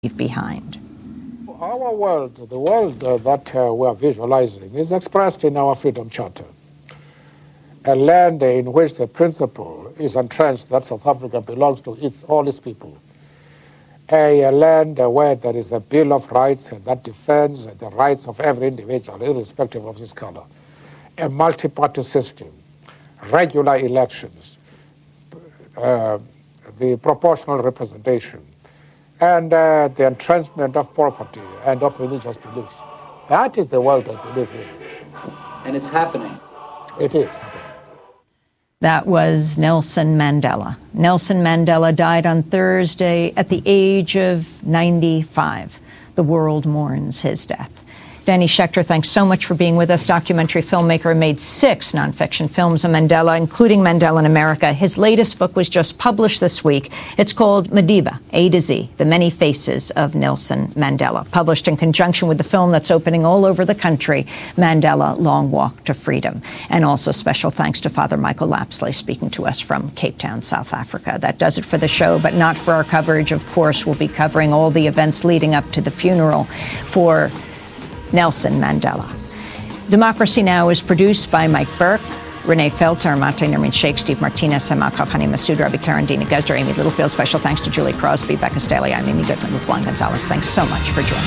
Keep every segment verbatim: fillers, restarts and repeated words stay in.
leave behind. Our world, the world uh, that uh, we are visualizing, is expressed in our Freedom Charter. A land in which the principle is entrenched that South Africa belongs to its, all its people. A, a land uh, where there is a Bill of Rights uh, that defends uh, the rights of every individual, irrespective of his color. A multi-party system, regular elections, uh, the proportional representation, and uh, the entrenchment of property and of religious beliefs. That is the world I believe in. And it's happening. It is happening. That was Nelson Mandela. Nelson Mandela died on Thursday at the age of ninety-five. The world mourns his death. Danny Schechter, thanks so much for being with us. Documentary filmmaker, made six nonfiction films on Mandela, including Mandela in America. His latest book was just published this week. It's called Madiba, A to Z, The Many Faces of Nelson Mandela, published in conjunction with the film that's opening all over the country, Mandela, Long Walk to Freedom. And also special thanks to Father Michael Lapsley, speaking to us from Cape Town, South Africa. That does it for the show, but not for our coverage. Of course, we'll be covering all the events leading up to the funeral for Nelson Mandela. Democracy Now! Is produced by Mike Burke, Renee Feltz, Aramate, Nermin Sheikh, Steve Martinez, Samal Khafani Masood, Ravi Karen, Dina Gesder, Amy Littlefield. Special thanks to Julie Crosby, Becca Staley. I'm Amy Goodman with Juan Gonzalez. Thanks so much for joining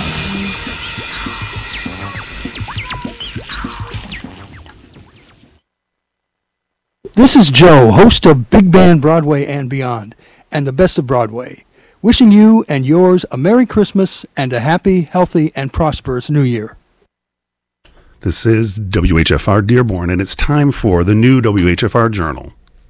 us. This is Joe, host of Big Band Broadway and Beyond, and the best of Broadway. Wishing you and yours a Merry Christmas and a happy, healthy, and prosperous New Year. This is W H F R Dearborn, and it's time for the new W H F R Journal.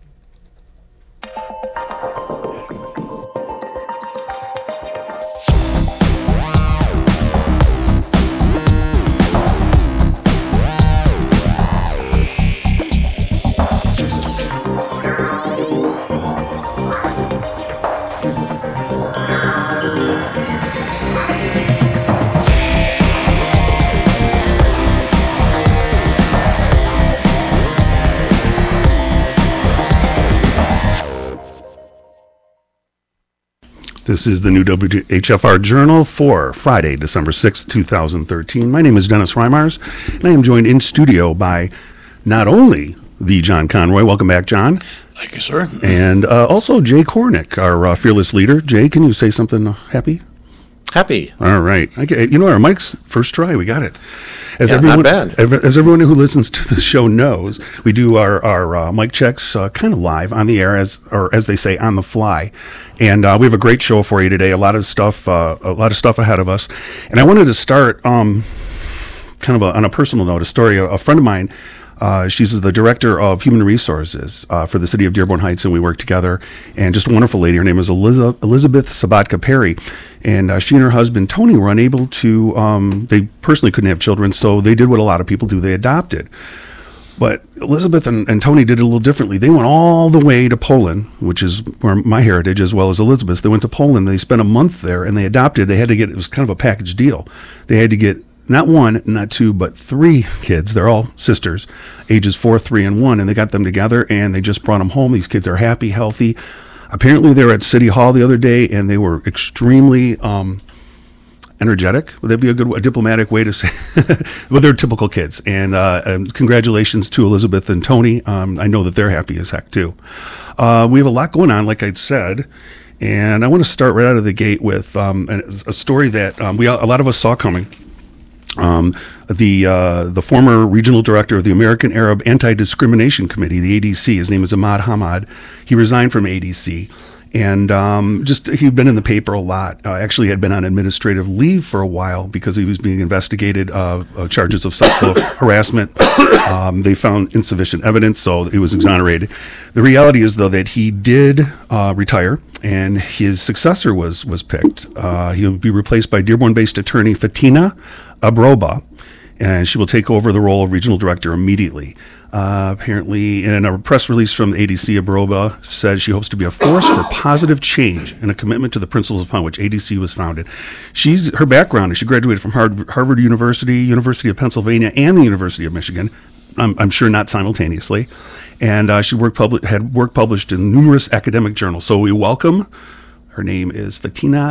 This is the new W H F R Journal for Friday, December sixth, two thousand thirteen. My name is Dennis Reimers, and I am joined in studio by not only the John Conroy. Welcome back, John. Thank you, sir. And uh, also Jay Kornick, our uh, fearless leader. Jay, can you say something happy? Happy. All right. Okay. You know, our mic's first try. We got it. As yeah, everyone, not bad. As everyone who listens to the show knows, we do our our uh, mic checks uh, kind of live on the air, as or as they say, on the fly. And uh, we have a great show for you today. A lot of stuff, uh, a lot of stuff ahead of us. And I wanted to start, um, kind of a, on a personal note, a story. A, a friend of mine. Uh, she's the director of human resources uh, for the city of Dearborn Heights, and we work together. And just a wonderful lady. Her name is Eliza, Elizabeth Sabatka Perry. And uh, she and her husband, Tony, were unable to, um, they personally couldn't have children, so they did what a lot of people do. They adopted. But Elizabeth and, and Tony did it a little differently. They went all the way to Poland, which is where my heritage, as well as Elizabeth's. They went to Poland. They spent a month there, and they adopted. They had to get, it was kind of a package deal. They had to get not one, not two, but three kids. They're all sisters, ages four, three, and one, and they got them together, and they just brought them home. These kids are happy, healthy. Apparently, they were at City Hall the other day, and they were extremely um, energetic. Would that be a good, a diplomatic way to say? Well, they're typical kids, and, uh, and congratulations to Elizabeth and Tony. Um, I know that they're happy as heck, too. Uh, we have a lot going on, like I'd said, and I want to start right out of the gate with um, a, a story that um, we a lot of us saw coming. Um, the uh, the former regional director of the American Arab Anti-Discrimination Committee, the A D C, his name is Ahmad Hamad. He resigned from A D C, and um, just he'd been in the paper a lot. Uh, actually, had been on administrative leave for a while because he was being investigated, uh, uh, charges of sexual harassment. Um, they found insufficient evidence, so he was exonerated. The reality is, though, that he did uh, retire, and his successor was was picked. Uh, he'll be replaced by Dearborn-based attorney Fatina Abroba, and she will take over the role of regional director immediately. Uh, apparently, in a press release from the A D C, Abroba said she hopes to be a force for positive change and a commitment to the principles upon which A D C was founded. She's her background is she graduated from Harvard, Harvard University, University of Pennsylvania, and the University of Michigan. I'm, I'm sure not simultaneously. And uh, she worked public, had work published in numerous academic journals. So we welcome. Her name is Fatina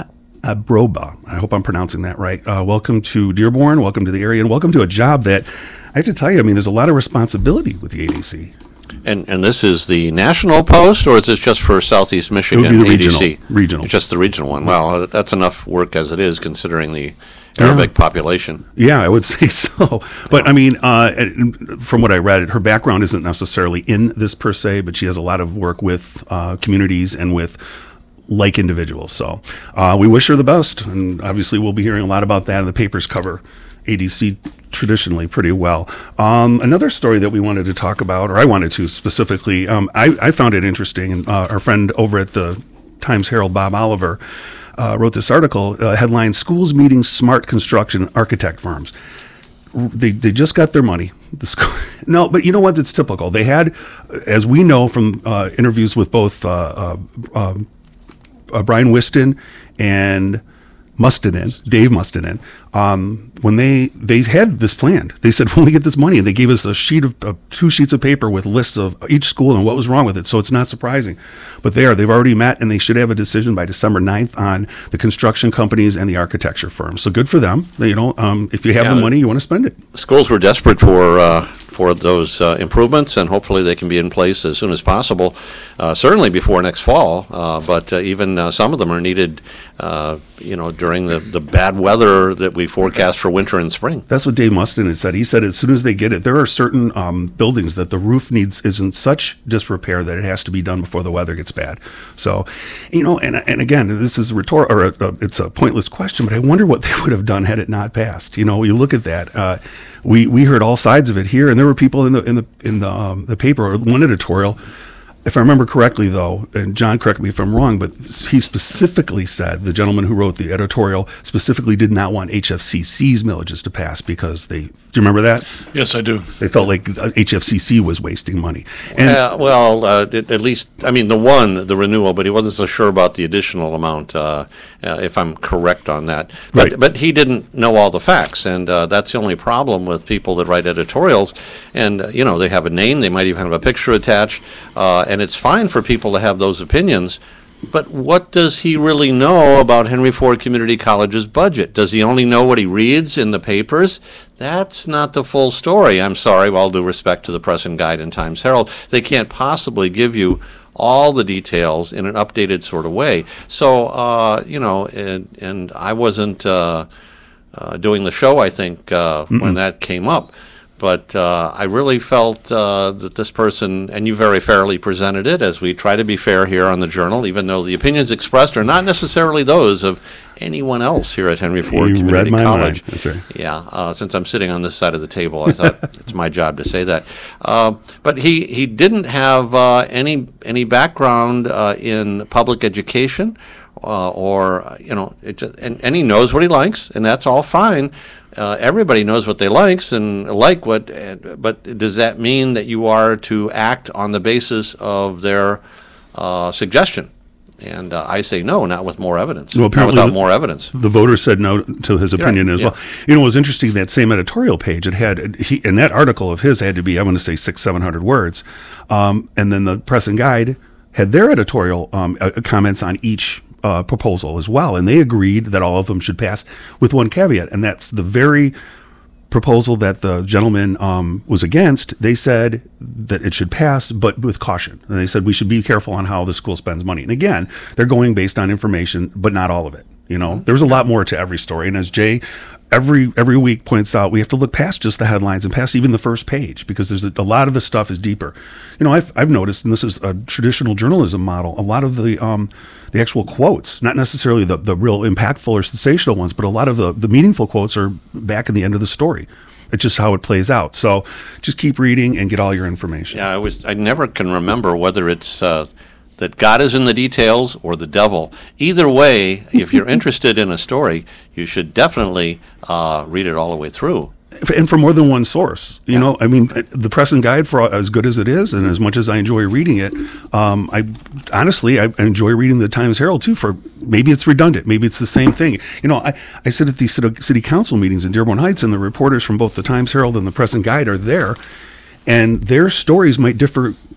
Abroba. I hope I'm pronouncing that right. Uh, welcome to Dearborn. Welcome to the area, and welcome to a job that I have to tell you. I mean, there's a lot of responsibility with the A D C. And and this is the national post, or is this just for Southeast Michigan? It would be the A D C? regional. Regional. It's just the regional one. Well, that's enough work as it is, considering the Arabic Yeah. population. Yeah, I would say so. But I mean, uh, and from what I read, her background isn't necessarily in this per se, but she has a lot of work with uh, communities and with like individuals. So uh, we wish her the best, and obviously we'll be hearing a lot about that, and the papers cover A D C traditionally pretty well. Um, another story that we wanted to talk about, or I wanted to specifically, um, I, I found it interesting, and uh, our friend over at the Times Herald, Bob Oliver, uh, wrote this article, uh, headline, Schools Meeting Smart Construction Architect Firms. They, they just got their money. The school, no, but you know what? It's typical. They had, as we know from uh, interviews with both uh, uh, um, Uh, Brian Whiston and Mustinen, Dave Mustinen, um, when they they had this planned, they said, when we get this money, and they gave us a sheet of uh, two sheets of paper with lists of each school and what was wrong with it. So it's not surprising. But there, they've already met, and they should have a decision by December ninth on the construction companies and the architecture firms. So good for them. You know, um, if you have Yeah, the money, you want to spend it. Schools were desperate for uh, for those uh, improvements, and hopefully they can be in place as soon as possible, uh, certainly before next fall. Uh, but uh, even uh, some of them are needed, uh, you know, during the, the bad weather that we forecast for winter and spring. That's what Dave Mustin had said. He said as soon as they get it, there are certain um, buildings that the roof needs is in such disrepair that it has to be done before the weather gets bad. So, you know, and and again, this is a rhetor- or a, a, it's a pointless question, but I wonder what they would have done had it not passed. You know, you look at that. Uh, we we heard all sides of it here, and there were people in the in the in the um, the paper or one editorial. If I remember correctly, though, and John, correct me if I'm wrong, but he specifically said, the gentleman who wrote the editorial specifically did not want H F C C's millages to pass because they, do you remember that? Yes, I do. They felt like H F C C was wasting money. And Uh, well, uh, at at least, I mean, the one, the renewal, but he wasn't so sure about the additional amount, uh, uh, if I'm correct on that. But, Right. but he didn't know all the facts, and uh, that's the only problem with people that write editorials. And, uh, you know, they have a name, they might even have a picture attached, uh, and it's fine for people to have those opinions. But what does he really know about Henry Ford Community College's budget? Does he only know what he reads in the papers? That's not the full story. I'm sorry, with all due respect to the Press and Guide and Times Herald. They can't possibly give you all the details in an updated sort of way. So, uh, you know, and, and I wasn't uh, uh, doing the show, I think, uh, when that came up. But uh, I really felt uh, that this person, and you very fairly presented it, as we try to be fair here on the Journal, even though the opinions expressed are not necessarily those of anyone else here at Henry Ford You Community read my College. mind. That's right. Yeah, uh, since I'm sitting on this side of the table, I thought it's my job to say that. Uh, but he, he didn't have uh, any any background uh, in public education, uh, or uh, you know, it just, and, and he knows what he likes, and that's all fine. Uh, everybody knows what they likes and like what, and, but does that mean that you are to act on the basis of their uh, suggestion? And uh, I say no, not with more evidence. Well, not apparently without the- more evidence. the voters said no to his opinion right, as yeah. well. You know, it was interesting, that same editorial page, it had, he, and that article of his had to be, I want to say six, seven hundred words. Um, and then the Press and Guide had their editorial um, uh, comments on each uh, proposal as well. And they agreed that all of them should pass with one caveat. And that's the very proposal that the gentleman um, was against. They said that it should pass, but with caution. And they said we should be careful on how the school spends money. And again, they're going based on information, but not all of it. You know, there's a lot more to every story. And as Jay every every week points out, we have to look past just the headlines and past even the first page, because there's a, a lot of the stuff is deeper. You know, I've I've noticed, and this is a traditional journalism model, a lot of the um the actual quotes, not necessarily the, the real impactful or sensational ones, but a lot of the, the meaningful quotes are back in the end of the story. It's just how it plays out. So just keep reading and get all your information. Yeah, I was. I never can remember whether it's uh, that God is in the details or the devil. Either way, if you're interested in a story, you should definitely uh, read it all the way through. And for more than one source, you Yeah. know, I mean, the Press and Guide, for as good as it is, and as much as I enjoy reading it, um, I honestly I enjoy reading the Times Herald too. For maybe it's redundant, maybe it's the same thing. You know, I, I sit at these city, city council meetings in Dearborn Heights, and the reporters from both the Times Herald and the Press and Guide are there, and their stories might differ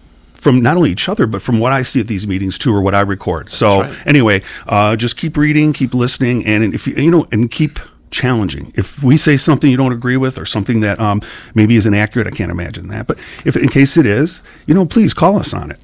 from not only each other, but from what I see at these meetings too, or what I record. So right. anyway, uh, just keep reading, keep listening, and if you, you know, and keep challenging. If we say something you don't agree with, or something that um, maybe isn't accurate, I can't imagine that. But if in case it is, you know, please call us on it.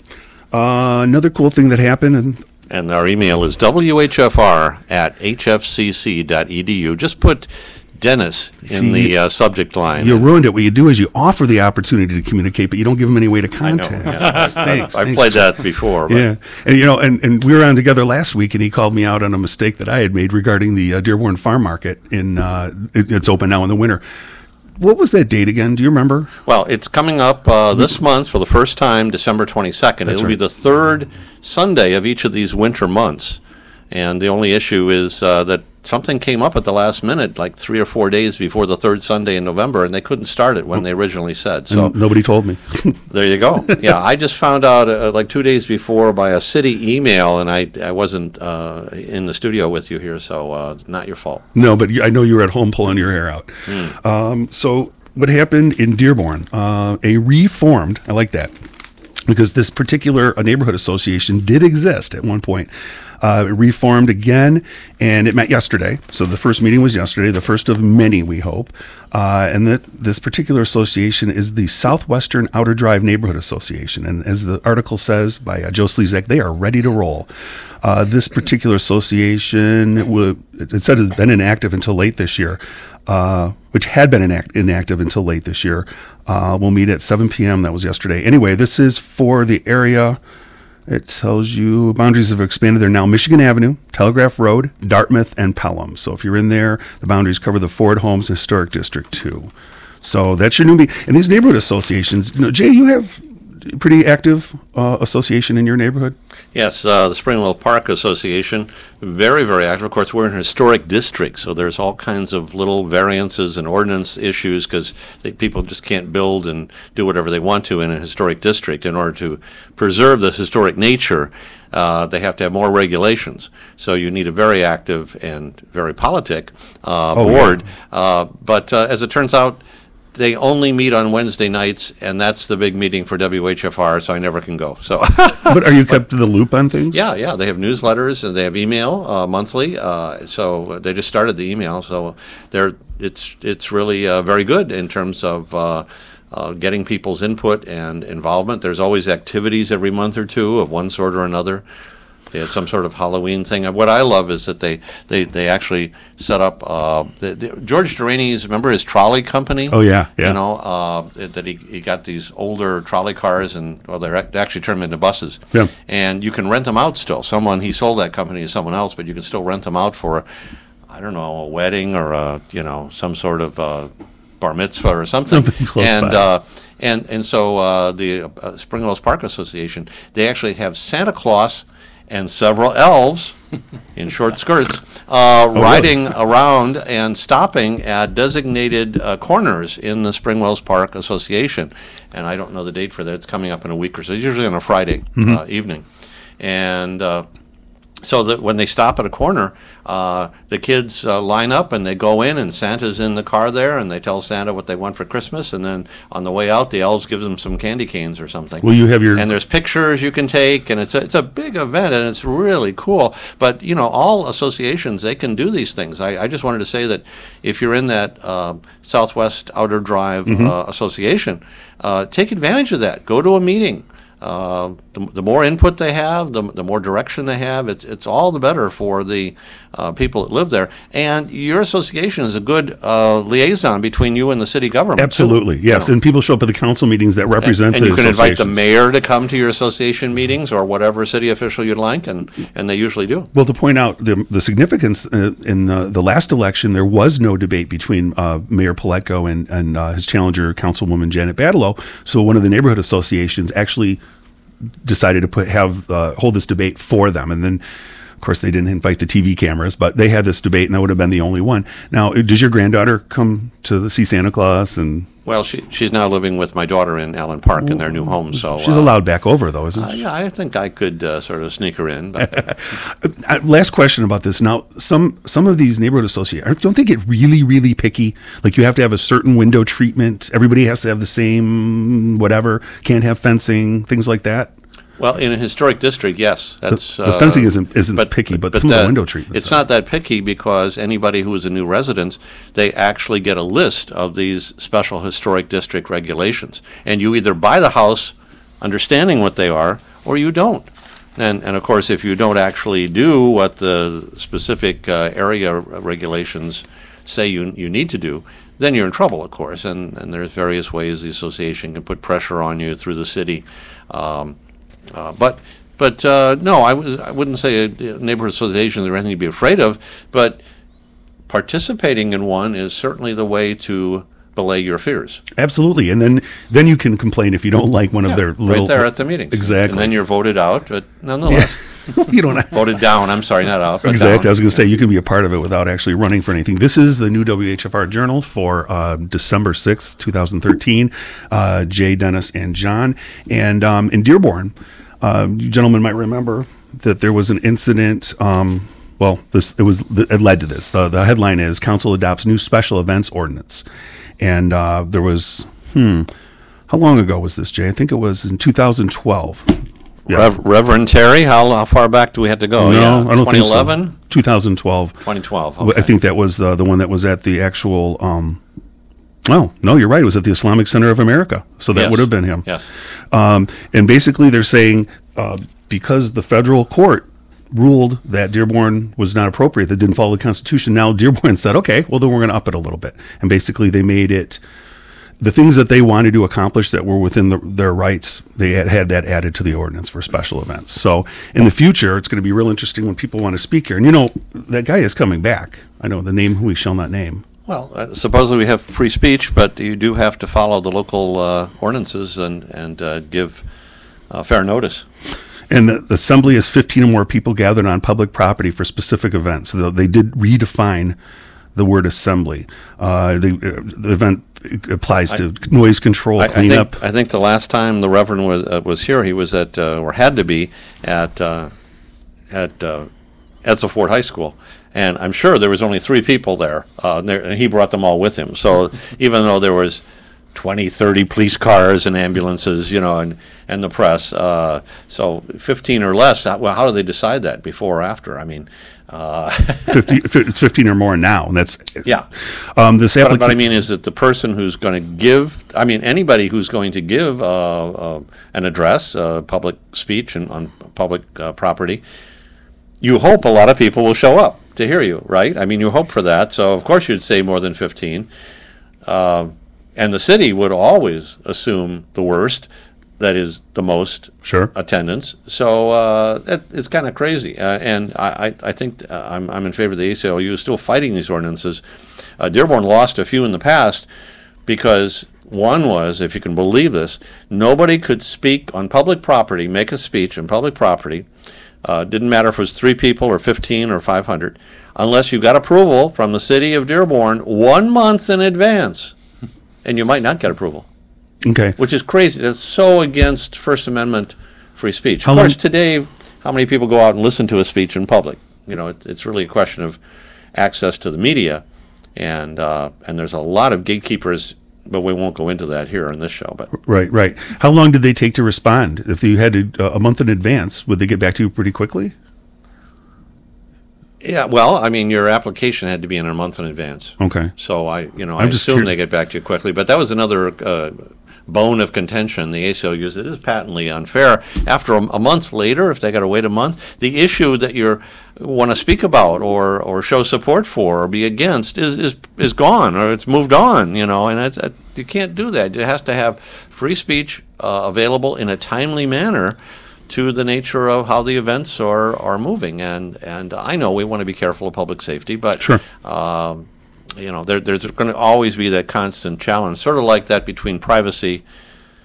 Uh, another cool thing that happened, and And our email is w h f r at h f c c dot e d u. Just put Dennis in See, the uh, subject line. you ruined it. What you do is you offer the opportunity to communicate, but you don't give them any way to I know. contact. Yeah. Thanks, I've thanks. played that before. But Yeah, and you know, and, and we were on together last week, and he called me out on a mistake that I had made regarding the uh, Dearborn Farm Market. In uh, it, it's open now in the winter. What was that date again? Do you remember? Well, it's coming up uh, this month for the first time, December twenty-second. That's It'll right. be the third Sunday of each of these winter months. And the only issue is uh, that something came up at the last minute, like three or four days before the third Sunday in November, and they couldn't start it when they originally said. So And nobody told me. there you go. Yeah, I just found out uh, like two days before by a city email, and I, I wasn't uh, in the studio with you here, so uh, not your fault. No, but you, I know you were at home pulling your hair out. Um, so what happened in Dearborn? Uh, a reformed, I like that, because this particular uh, neighborhood association did exist at one point. Uh, it reformed again, and it met yesterday. So the first meeting was yesterday, the first of many, we hope. Uh, and that this particular association is the Southwestern Outer Drive Neighborhood Association. And as the article says by uh, Joe Slezak, they are ready to roll. Uh, this particular association, will, it said, has been inactive until late this year, uh, which had been inact- inactive until late this year. Uh, we'll meet at seven p.m. That was yesterday. Anyway, this is for the area. It tells you boundaries have expanded. They're now Michigan Avenue, Telegraph Road, Dartmouth, and Pelham. So if you're in there, the boundaries cover the Ford Homes Historic District too. So that's your new meeting. And these neighborhood associations, you know, Jay, you have a pretty active uh, association in your neighborhood? Yes, uh, the Springwell Park Association, very, very active. Of course, we're in a historic district, so there's all kinds of little variances and ordinance issues because people just can't build and do whatever they want to in a historic district. In order to preserve the historic nature, uh, they have to have more regulations. So you need a very active and very politic uh, Oh, board. Uh, but uh, as it turns out, they only meet on Wednesday nights, and that's the big meeting for W H F R, so I never can go. So, But are you kept to the loop on things? yeah, yeah, they have newsletters and they have email uh, monthly. Uh, so they just started the email, so they're it's it's really uh, very good in terms of uh, uh, getting people's input and involvement. There's always activities every month or two of one sort or another. They had some sort of Halloween thing. And what I love is that they, they, they actually set up uh, the, the, George Durani's, remember his trolley company? Oh, yeah, yeah. You know, uh, that he, he got these older trolley cars, and well, they're, they actually turned them into buses. Yeah. And you can rent them out still. Someone, he sold that company to someone else, but you can still rent them out for, I don't know, a wedding or a, you know, some sort of uh, bar mitzvah or something. Something close and by. uh, and and so uh, the uh, Springwells Park Association, they actually have Santa Claus and several elves in short skirts uh, Oh, riding around and stopping at designated uh, corners in the Springwells Park Association. And I don't know the date for that. It's coming up in a week or so. It's usually on a Friday Mm-hmm. uh, evening. And uh, so that when they stop at a corner, uh, the kids uh, line up and they go in, and Santa's in the car there, and they tell Santa what they want for Christmas, and then on the way out, the elves give them some candy canes or something. Will you have your... And there's pictures you can take, and it's a, it's a big event, and it's really cool. But, you know, all associations, they can do these things. I, I just wanted to say that if you're in that uh, Southwest Outer Drive uh, Association, uh, take advantage of that. Go to a meeting. Uh, the, the more input they have, the, the more direction they have, it's it's all the better for the uh, people that live there. And your association is a good uh, liaison between you and the city government. too, Absolutely, you yes. know. And people show up at the council meetings that represent And the you can invite the associations. mayor to come to your association meetings or whatever city official you'd like, and, and they usually do. Well, to point out the, the significance, uh, in the, the last election, there was no debate between uh, Mayor Paletko and, and uh, his challenger, Councilwoman Janet Badalow. So one of the neighborhood associations actually decided to put have uh, hold this debate for them. And then, of course, they didn't invite the T V cameras, but they had this debate, and that would have been the only one. Now, does your granddaughter come to see Santa Claus and Well, she she's now living with my daughter in Allen Park in their new home. So She's uh, allowed back over, though, isn't uh, she? yeah, I think I could uh, sort of sneak her in. But Uh, Last question about this. Now, some some of these neighborhood associations, don't they get really, really picky? Like you have to have a certain window treatment. Everybody has to have the same whatever. Can't have fencing, things like that. well, in a historic district, yes, that's the uh, fencing isn't isn't picky, but some of the window treatments It's are. not that picky because anybody who is a new resident, they actually get a list of these special historic district regulations, and you either buy the house, understanding what they are, or you don't. And and of course, if you don't actually do what the specific uh, area regulations say you you need to do, then you're in trouble, of course. And and there's various ways the association can put pressure on you through the city. Um, uh, but but uh, no, I was I wouldn't say a neighborhood association is anything to be afraid of, but participating in one is certainly the way to belay your fears. Absolutely, and then then you can complain if you don't like one of their little right there at the meetings. Exactly. And then you're voted out, but nonetheless. you don't. Voted down, I'm sorry, not out, but Exactly. down. I was going to say you can be a part of it without actually running for anything. This is the new W H F R Journal for uh, December sixth, twenty thirteen. Uh, Jay, Dennis, and John. And um, in Dearborn, uh, you gentlemen might remember that there was an incident. Um, well, this it was it led to this. The, the headline is Council Adopts New Special Events Ordinance. And uh, there was, hmm, how long ago was this, Jay? I think it was in two thousand twelve. Yeah. Rev- Reverend Terry, how, how far back do we have to go? No, yeah. I don't twenty eleven? think so. twenty twelve. twenty twelve, I okay. think that was uh, the one that was at the actual, um, oh, no, you're right. It was at the Islamic Center of America. So that Yes. would have been him. Yes. Um, and basically they're saying uh, because the federal court ruled that Dearborn was not appropriate, that didn't follow the Constitution, now Dearborn said, okay, well, then we're going to up it a little bit. And basically they made it, the things that they wanted to accomplish that were within the, their rights, they had, had that added to the ordinance for special events. So in the future, it's going to be real interesting when people want to speak here. And you know, that guy is coming back. I know the name who we shall not name. Well, uh, supposedly we have free speech, but you do have to follow the local uh, ordinances and, and uh, give uh, fair notice. And the, the assembly is fifteen or more people gathered on public property for specific events. So they did redefine the word assembly. Uh, the, uh, the event applies to I, noise control, I, cleanup. I think, I think the last time the Reverend was uh, was here, he was at, uh, or had to be, at uh, at uh, Edsel Ford High School. And I'm sure there was only three people there, uh, and, there, and he brought them all with him. So even though there was twenty, thirty police cars and ambulances, you know, and, and the press. Uh, so fifteen or less, how, well, how do they decide that, before or after? I mean, uh, fifty, it's fifteen or more now, and that's yeah. Um, this But applica- what I mean is that the person who's going to give, I mean, anybody who's going to give uh, uh, an address, uh, public speech and on public uh, property, you hope a lot of people will show up to hear you, right? I mean, you hope for that. So of course you'd say more than fifteen. Uh, And the city would always assume the worst, that is the most Sure. attendance. So uh, it, it's kind of crazy. Uh, and I, I, I think uh, I'm, I'm in favor of the A C L U still fighting these ordinances. Uh, Dearborn lost a few in the past because one was, if you can believe this, nobody could speak on public property, make a speech on public property. Uh, didn't matter if it was three people or fifteen or five hundred, unless you got approval from the city of Dearborn one month in advance. And you might not get approval, Okay. which is crazy. That's so against First Amendment free speech. How Of course, long- today, how many people go out and listen to a speech in public? You know, it, it's really a question of access to the media, and uh, and there's a lot of gatekeepers, but we won't go into that here on this show. But Right, right. How long did they take to respond? If you had to, uh, a month in advance, would they get back to you pretty quickly? yeah, well, I mean, your application had to be in a month in advance. Okay. So I, you know, I'm I just assume curi- they get back to you quickly. But that was another uh, bone of contention. The A C L U used it is patently unfair. After a, a month later, if they got to wait a month, the issue that you want to speak about or or show support for or be against is is is gone, or it's moved on. You know, and it's, uh, you can't do that. It has to have free speech uh, available in a timely manner to the nature of how the events are, are moving. And and I know we want to be careful of public safety, but Sure. um, you know, there, there's going to always be that constant challenge, sort of like that between privacy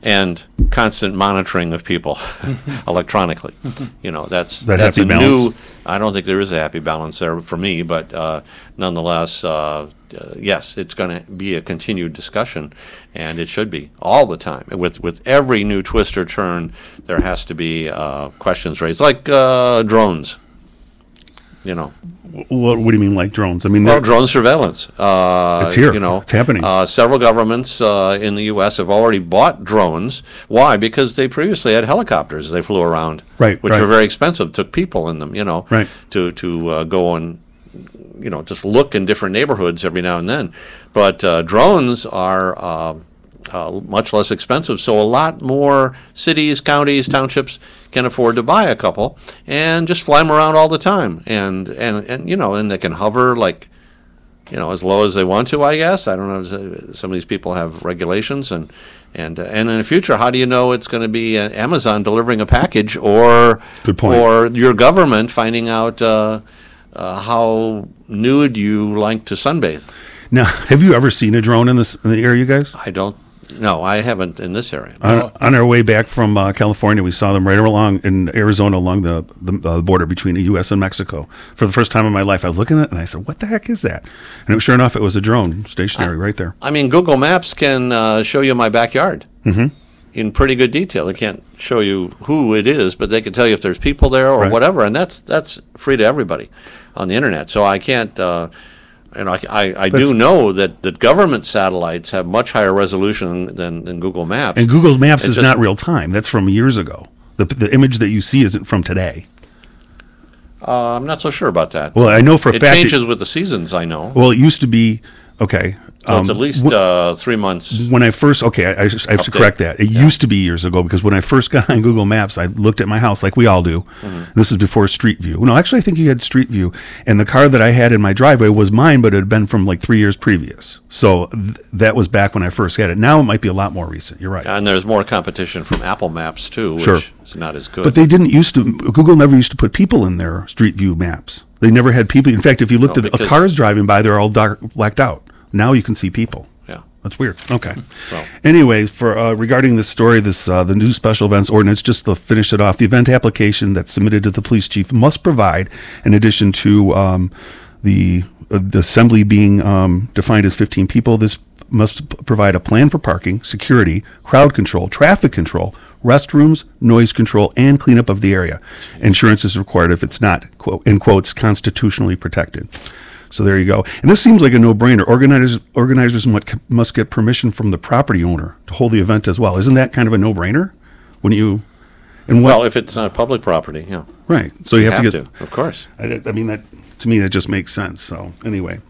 and constant monitoring of people electronically. You know, that's That that's happy a balance? new. I don't think there is a happy balance there for me, but uh, nonetheless, uh, uh, yes, it's going to be a continued discussion, and it should be all the time. With with every new twist or turn, there has to be uh, questions raised, like uh, drones. You know, What, what do you mean, like drones? I mean, well, they're- drone surveillance. Uh, It's here. You know, It's happening. Uh, several governments uh, in the U S have already bought drones. Why? Because they previously had helicopters they flew around, Right, which right. were very expensive. Took people in them, you know, Right. to to uh, go and you know just look in different neighborhoods every now and then. But uh, drones are. Uh, Uh, much less expensive, so a lot more cities, counties, townships can afford to buy a couple and just fly them around all the time, and and and you know, and they can hover like, you know, as low as they want to. I guess I don't know. Some of these people have regulations, and and uh, and in the future, how do you know it's going to be uh, Amazon delivering a package, or Good point. or your government finding out uh, uh, how nude you like to sunbathe? now, have you ever seen a drone in this in the area, you guys? I don't. No, I haven't in this area. On, on our way back from uh, California, we saw them right along in Arizona along the, the uh, border between the U S and Mexico. For the first time in my life, I was looking at it and I said, what the heck is that? And it was, sure enough, it was a drone stationary right there. I mean, Google Maps can uh, show you my backyard in pretty good detail. They can't show you who it is, but they can tell you if there's people there or Right. whatever, and that's that's free to everybody on the internet. So I can't. Uh, you know, I, I, I do That's- know that, that government satellites have much higher resolution than, than Google Maps. And Google Maps It is just- not real time. That's from years ago. The, the image that you see isn't from today. Uh, I'm not so sure about that. Well, I know for a it fact. changes with the seasons, I know. Well, it used to be, okay. So it's um, at least wh- uh, three months. when I first, okay, I, I, just- I have to Update. correct that. It used to be years ago because when I first got on Google Maps, I looked at my house like we all do. Mm-hmm. This is before Street View. No, actually, I think you had Street View. And the car that I had in my driveway was mine, but it had been from like three years previous. So th- that was back when I first had it. Now it might be a lot more recent. You're right. And there's more competition from Apple Maps, too, which Sure. is not as good. But they didn't used to, Google never used to put people in their Street View maps. They never had people. In fact, if you looked No, at the, because- cars driving by, they're all dark, blacked out. Now you can see people. yeah. That's weird. Okay. Well. Anyway, for uh, regarding this story, this uh, the new special events ordinance, just to finish it off, the event application that's submitted to the police chief must provide, in addition to um, the, uh, the assembly being um, defined as fifteen people, this must p- provide a plan for parking, security, crowd control, traffic control, restrooms, noise control, and cleanup of the area. Insurance is required if it's not, quote, in quotes, constitutionally protected. So there you go. And this seems like a no-brainer. Organizers organizers mu- must get permission from the property owner to hold the event as well. Isn't that kind of a no-brainer? Wouldn't you? And what? Well, if it's not public property, yeah. Right. So you, You have, have to get. to, of course. I, I mean, that to me that just makes sense. So anyway,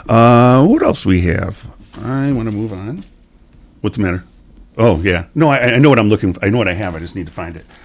uh, what else we have? I want to move on. What's the matter? Oh yeah. No, I, I know what I'm looking for. I know what I have. I just need to find it.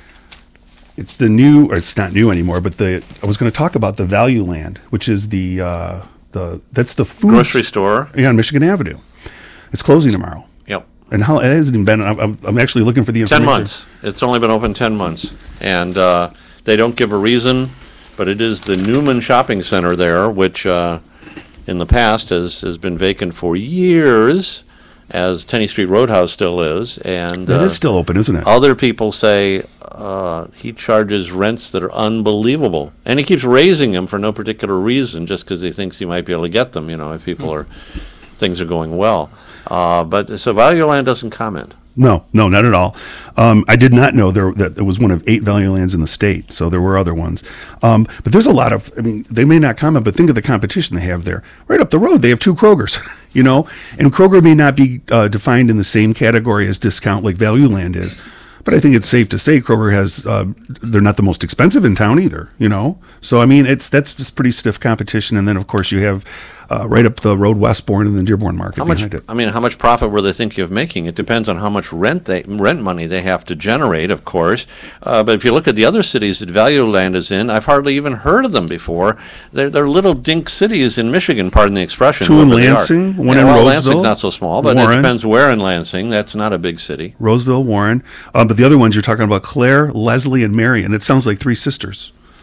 It's the new, or it's not new anymore, but the I was going to talk about the Value Land, which is the uh, the that's the food Grocery store. yeah, on Michigan Avenue. It's closing tomorrow, Yep. and how it hasn't even been. I'm, I'm, I'm actually looking for the Ten information. months. It's only been open ten months. And uh, they don't give a reason, but it is the Newman Shopping Center there, which uh, in the past has, has been vacant for years, as Tenney Street Roadhouse still is. And It uh, is still open, isn't it? other people say uh, he charges rents that are unbelievable, and he keeps raising them for no particular reason, just because he thinks he might be able to get them. You know, if people are things are going well. Uh, but so Value Land doesn't comment. No, no, not at all. Um, I did not know there that it was one of eight Value Lands in the state, so there were other ones. Um, but there's a lot of, I mean, they may not comment, but think of the competition they have there. Right up the road, they have two Krogers, you know, and Kroger may not be uh, defined in the same category as discount like Value Land is. But I think it's safe to say Kroger has, uh, they're not the most expensive in town either, you know? So, I mean, it's that's just pretty stiff competition. And then, of course, you have uh, right up the road Westbourne and then Dearborn Market How much? behind it. I mean, how much profit were they thinking of making? It depends on how much rent they rent money they have to generate, of course. Uh, but if you look at the other cities that Value Land is in, I've hardly even heard of them before. They're they're little dink cities in Michigan, pardon the expression. Two in wherever they are. Lansing, one Yeah, in well, Roseville, Lansing's not so small, but Warren. it depends where in Lansing. That's not a big city. Roseville, Warren. Um, but the other ones you're talking about, Claire, Leslie, and Mary, and it sounds like three sisters.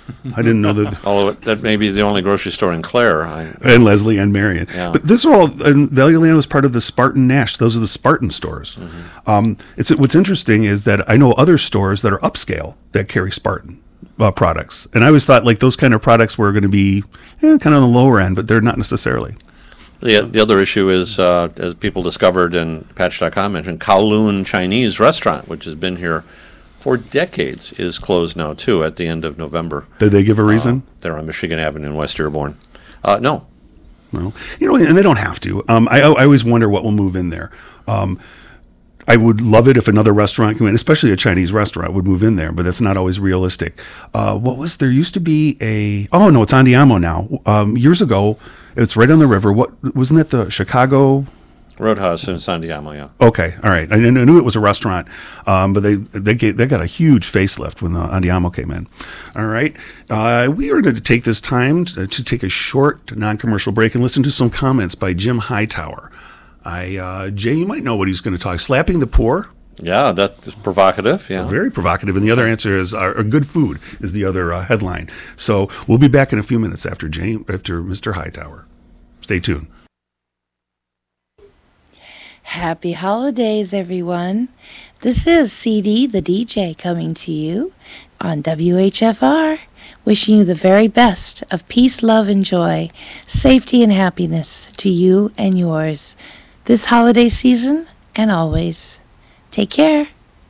I didn't know that. Although it, that may be the only grocery store in Clare. I, And Leslie and Marion. Yeah. But this are all, and Value Land was part of the Spartan Nash. Those are the Spartan stores. Mm-hmm. Um, it's what's interesting is that I know other stores that are upscale that carry Spartan uh, products. And I always thought like those kind of products were going to be eh, kind of on the lower end, but they're not necessarily. The, the other issue is, uh, as people discovered, and Patch dot com mentioned, Kowloon Chinese restaurant, which has been here for decades, is closed now, too, at the end of November. Did they give a reason? Uh, they're on Michigan Avenue in West Dearborn. Uh, no. No. You know, and they don't have to. Um, I, I always wonder what will move in there. Um, I would love it if another restaurant came in, especially a Chinese restaurant would move in there, but that's not always realistic. Uh, what was, there used to be a, oh no, it's Andiamo now. Um, years ago, it's right on the river. What, wasn't it the Chicago? Roadhouse in San Diego, yeah. Okay, all right. I, kn- I knew it was a restaurant, um, but they they gave, they got a huge facelift when the Andiamo came in. All right, uh, we are going to take this time to, to take a short non-commercial break and listen to some comments by Jim Hightower. I uh, Jay, you might know what he's going to talk. Slapping the poor. Yeah, that's provocative, yeah. Very provocative. And the other answer is uh, good food is the other uh, headline. So we'll be back in a few minutes after Jay, after Mister Hightower. Stay tuned. Happy holidays, everyone. This is C D, the D J, coming to you on W H F R, wishing you the very best of peace, love, and joy, safety, and happiness to you and yours this holiday season and always. Take care.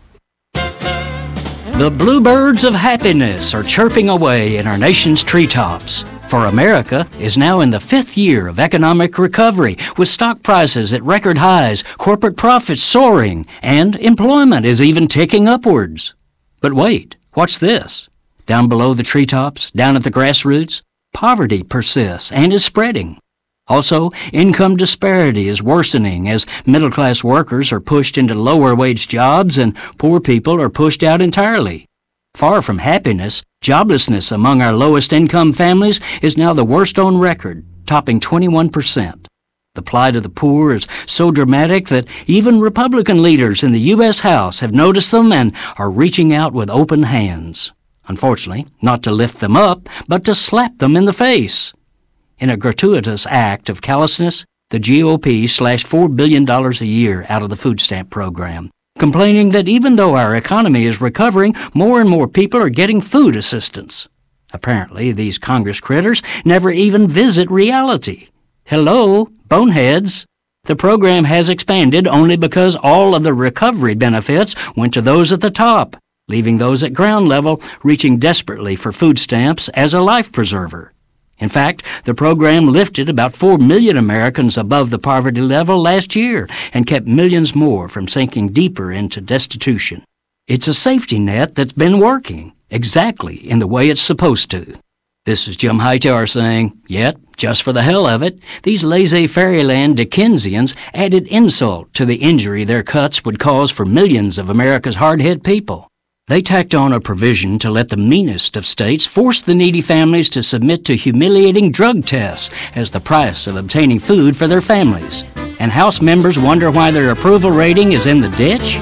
The bluebirds of happiness are chirping away in our nation's treetops. For America is now in the fifth year of economic recovery, with stock prices at record highs, corporate profits soaring, and employment is even ticking upwards. But wait, what's this? Down below the treetops, down at the grassroots, poverty persists and is spreading. Also, income disparity is worsening as middle-class workers are pushed into lower-wage jobs and poor people are pushed out entirely. Far from happiness, joblessness among our lowest-income families is now the worst on record, topping twenty-one percent. The plight of the poor is so dramatic that even Republican leaders in the U S House have noticed them and are reaching out with open hands. Unfortunately, not to lift them up, but to slap them in the face. In a gratuitous act of callousness, the G O P slashed four billion dollars a year out of the food stamp program, complaining that even though our economy is recovering, more and more people are getting food assistance. Apparently, these Congress critters never even visit reality. Hello, boneheads. The program has expanded only because all of the recovery benefits went to those at the top, leaving those at ground level reaching desperately for food stamps as a life preserver. In fact, the program lifted about four million Americans above the poverty level last year and kept millions more from sinking deeper into destitution. It's a safety net that's been working exactly in the way it's supposed to. This is Jim Hightower saying, yet, just for the hell of it, these laissez-fairyland Dickensians added insult to the injury their cuts would cause for millions of America's hard-hit people. They tacked on a provision to let the meanest of states force the needy families to submit to humiliating drug tests as the price of obtaining food for their families. And House members wonder why their approval rating is in the ditch?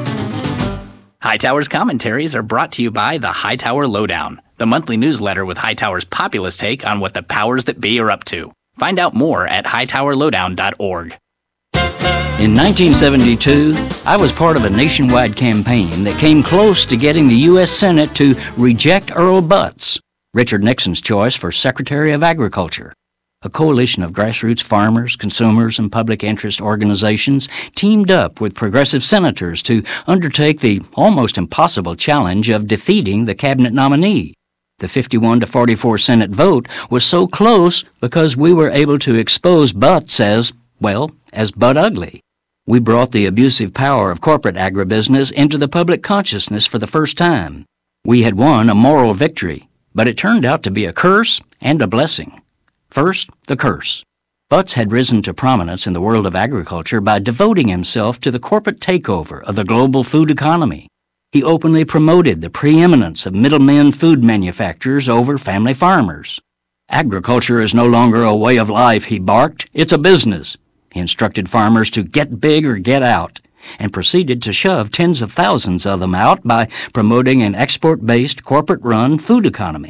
Hightower's commentaries are brought to you by the Hightower Lowdown, the monthly newsletter with Hightower's populist take on what the powers that be are up to. Find out more at hightower lowdown dot org. In nineteen seventy-two, I was part of a nationwide campaign that came close to getting the U S Senate to reject Earl Butz, Richard Nixon's choice for Secretary of Agriculture. A coalition of grassroots farmers, consumers, and public interest organizations teamed up with progressive senators to undertake the almost impossible challenge of defeating the cabinet nominee. The fifty-one to forty-four Senate vote was so close because we were able to expose Butz as, well, as butt ugly. We brought the abusive power of corporate agribusiness into the public consciousness for the first time. We had won a moral victory, but it turned out to be a curse and a blessing. First, the curse. Butz had risen to prominence in the world of agriculture by devoting himself to the corporate takeover of the global food economy. He openly promoted the preeminence of middlemen food manufacturers over family farmers. Agriculture is no longer a way of life, he barked. It's a business. He instructed farmers to get big or get out, and proceeded to shove tens of thousands of them out by promoting an export-based, corporate-run food economy,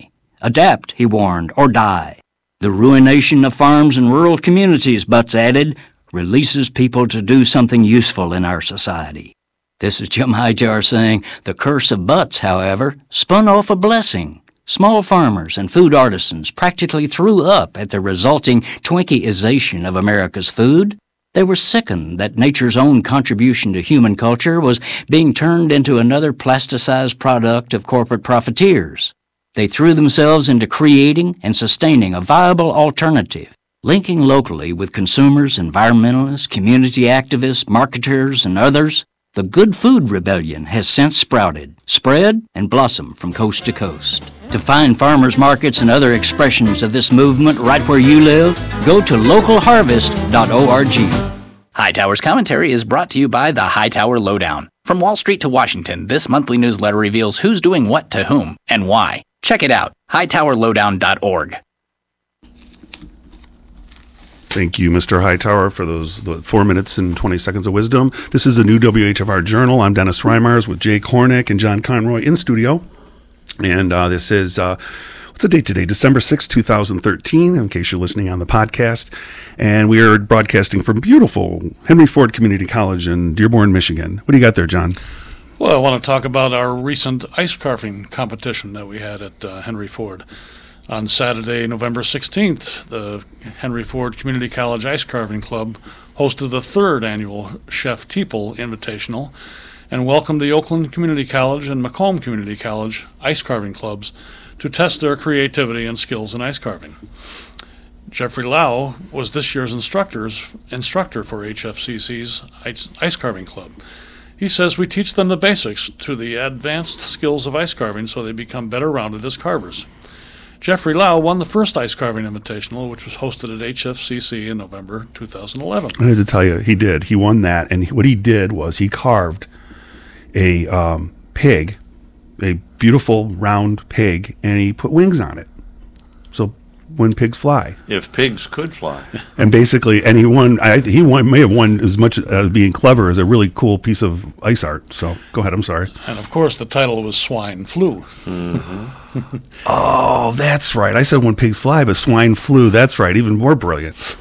Adapt, he warned, or die. The ruination of farms and rural communities, Butts added, releases people to do something useful in our society. This is Jim Hightower saying the curse of Butts, however, spun off a blessing. Small farmers and food artisans practically threw up at the resulting Twinkie-ization of America's food. They were sickened that nature's own contribution to human culture was being turned into another plasticized product of corporate profiteers. They threw themselves into creating and sustaining a viable alternative, linking locally with consumers, environmentalists, community activists, marketers, and others. The Good Food Rebellion has since sprouted, spread, and blossomed from coast to coast. To find farmers markets and other expressions of this movement right where you live, go to local harvest dot org. Hightower's commentary is brought to you by the Hightower Lowdown. From Wall Street to Washington, this monthly newsletter reveals who's doing what to whom and why. Check it out, hightower lowdown dot org. Thank you, Mister Hightower, for those the four minutes and twenty seconds of wisdom. This is a new W H F R Journal. I'm Dennis Reimers with Jake Hornick and John Conroy in studio. And uh, this is, uh, what's the date today? December sixth, two thousand thirteen, in case you're listening on the podcast. And we are broadcasting from beautiful Henry Ford Community College in Dearborn, Michigan. What do you got there, John? Well, I want to talk about our recent ice carving competition that we had at uh, Henry Ford. On Saturday, November sixteenth, the Henry Ford Community College Ice Carving Club hosted the third annual Chef Teeple Invitational and welcomed the Oakland Community College and Macomb Community College ice carving clubs to test their creativity and skills in ice carving. Jeffrey Lau was this year's instructors, instructor for H F C C's ice, ice carving club. He says we teach them the basics to the advanced skills of ice carving so they become better rounded as carvers. Jeffrey Lau won the first Ice Carving Invitational, which was hosted at H F C C in November two thousand eleven. I had to tell you, he did. He won that, and he, what he did was he carved a um, pig, a beautiful round pig, and he put wings on it. So when pigs fly. If pigs could fly. And basically, and he won, I, he won, may have won as much as being clever as a really cool piece of ice art. So go ahead, I'm sorry. And of course, the title was Swine Flu. Mm-hmm. Oh, that's right. I said when pigs fly, but swine flu. That's right. Even more brilliant.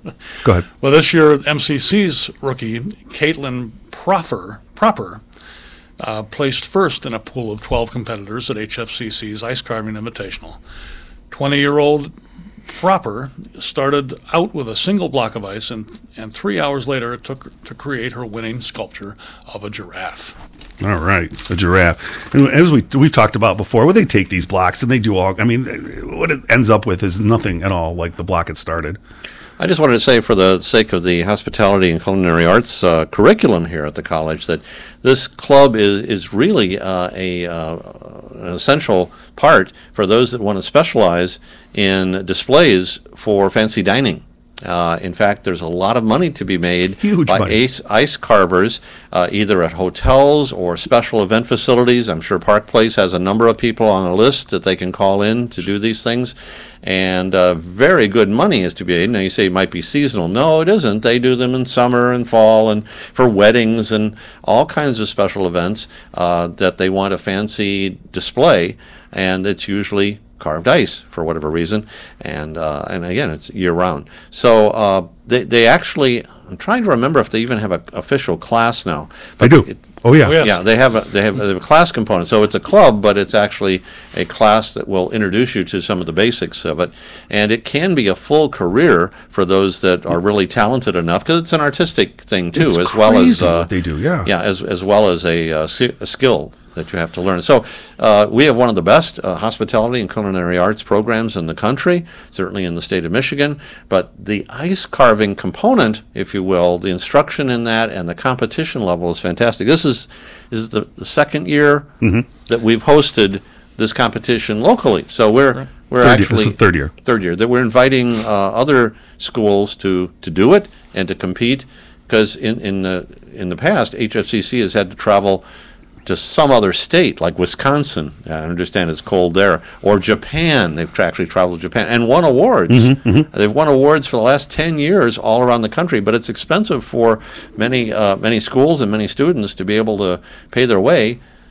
Go ahead. Well, this year, M C C's rookie, Caitlin Proper, Proper uh, placed first in a pool of twelve competitors at H F C C's Ice Carving Invitational. twenty-year-old Proper started out with a single block of ice, and, and three hours later it took to create her winning sculpture of a giraffe. All right, a giraffe. And as we, we've talked about before, well, they take these blocks and they do all, I mean, what it ends up with is nothing at all like the block it started. I just wanted to say, for the sake of the hospitality and culinary arts uh, curriculum here at the college, that this club is, is really uh, a, uh, an essential part for those that want to specialize in displays for fancy dining. Uh, in fact, there's a lot of money to be made Huge by money. ace, ice carvers, uh, either at hotels or special event facilities. I'm sure Park Place has a number of people on a list that they can call in to do these things. And uh, very good money is to be made. Now, you say it might be seasonal. No, it isn't. They do them in summer and fall and for weddings and all kinds of special events uh, that they want a fancy display. And it's usually carved ice for whatever reason, and uh, and again, it's year round. So uh, they they actually, I'm trying to remember if they even have an official class now. They do. It, oh yeah. Oh, yes. Yeah, they have a they have, they have a class component. So it's a club, but it's actually a class that will introduce you to some of the basics of it, and it can be a full career for those that are really talented enough, because it's an artistic thing too, It's as well as crazy uh, what they do. Yeah. yeah, as as well as a, uh, si- a skill that you have to learn. So uh, we have one of the best uh, hospitality and culinary arts programs in the country, certainly in the state of Michigan. But the ice carving component, if you will, the instruction in that and the competition level is fantastic. This is is the, the second year Mm-hmm. that we've hosted this competition locally. So we're we're Third year. actually This is third year. Third year that we're inviting uh, other schools to to do it and to compete, because in in the in the past H F C C has had to travel to some other state, like Wisconsin. I understand it's cold there. Or Japan. They've tra- actually traveled to Japan and won awards. Mm-hmm, mm-hmm. They've won awards for the last ten years all around the country, but it's expensive for many uh, many schools and many students to be able to pay their way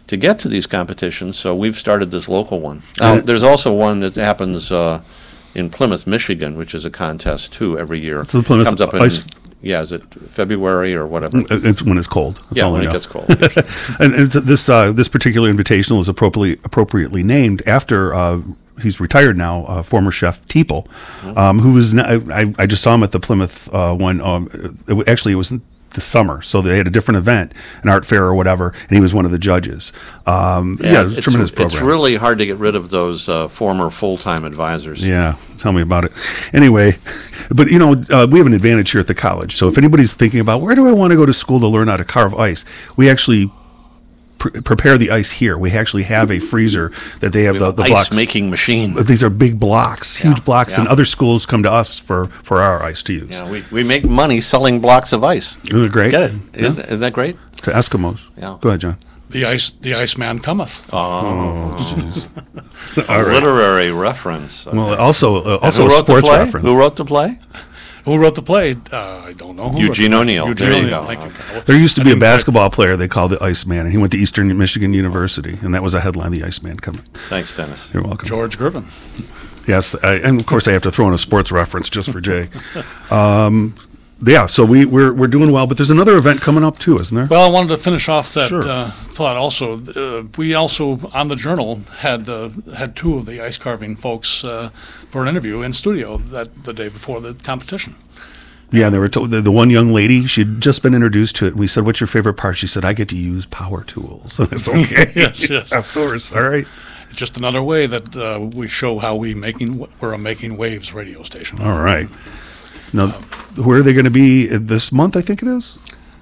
to get to these competitions, so we've started this local one. Now, there's also one that happens uh, in Plymouth, Michigan, which is a contest, too, every year. So the Plymouth comes up in, Ice- yeah, is it February or whatever? It's when it's cold. That's yeah, all I when it know. gets cold. and and it's- this uh, this particular invitational is appropriately appropriately named after uh, he's retired now, uh, former chef Teeple, um, who was n- I, I just saw him at the Plymouth uh, one. Um, it, w- actually, it was in the summer, so they had a different event, an art fair or whatever, and he was one of the judges. Um, yeah, it was a it's, tremendous it's program. really hard to get rid of those uh, former full-time advisors. Yeah, tell me about it. Anyway, but you know, uh, we have an advantage here at the college. So if anybody's thinking about where do I want to go to school to learn how to carve ice, we actually pr- prepare the ice here. We actually have a freezer that they have We the, have the an blocks. ice-making machine. But these are big blocks, huge Yeah, blocks, yeah. and other schools come to us for, for our ice to use. Yeah, we, we make money selling blocks of ice. Isn't it great? Get it? Yeah. Isn't, isn't that great? To Eskimos. Yeah. Go ahead, John. The ice, the Iceman cometh. Oh, jeez. a All right. literary reference. Well, Okay. also uh, And also who a wrote the sports play? reference. Who wrote the play? Who wrote the play? Uh, I don't know. Who Eugene wrote the play. O'Neill. Eugene There you O'Neill. go. Thank Okay. you. There used to I be a didn't quite- basketball player they called the Iceman, and he went to Eastern Michigan University, and that was a headline, the Iceman coming. Thanks, Dennis. You're welcome. George Griffin. Yes, I, and of course I have to throw in a sports reference just for Jay. Um, yeah, so we, we're, we're doing well, but there's another event coming up too, isn't there? Well, I wanted to finish off that Sure. uh, thought. Also, uh, we also on the Journal had uh, had two of the ice carving folks uh, for an interview in studio that the day before the competition. Yeah, they were told, the, the one young lady, she'd just been introduced to it. We said, "What's your favorite part?" She said, "I get to use power tools." It's okay. Yes, yes. Of course. All right. It's just another way that uh, we show how we making we're a making waves radio station. All right. Now, where are they going to be this month? I think it is.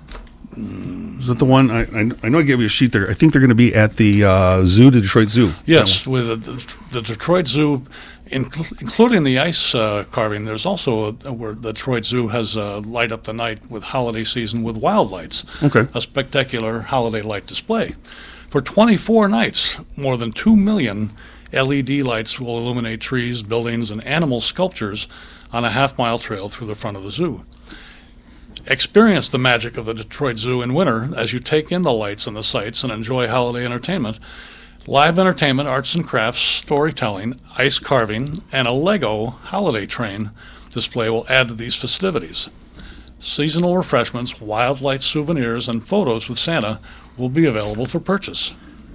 Is that the one? I, I, I know I gave you a sheet there. I think they're going to be at the uh, zoo, the Detroit Zoo. Yes, with the, the Detroit Zoo, incl- including the ice uh, carving. There's also a, where the Detroit Zoo has uh, light up the night with holiday season with wild lights. Okay. A spectacular holiday light display. For twenty-four nights, more than two million L E D lights will illuminate trees, buildings, and animal sculptures on a half-mile trail through the front of the zoo. Experience the magic of the Detroit Zoo in winter as you take in the lights and the sights and enjoy holiday entertainment. Live entertainment, arts and crafts, storytelling, ice carving, and a Lego holiday train display will add to these festivities. Seasonal refreshments, wildlife souvenirs, and photos with Santa will be available for purchase.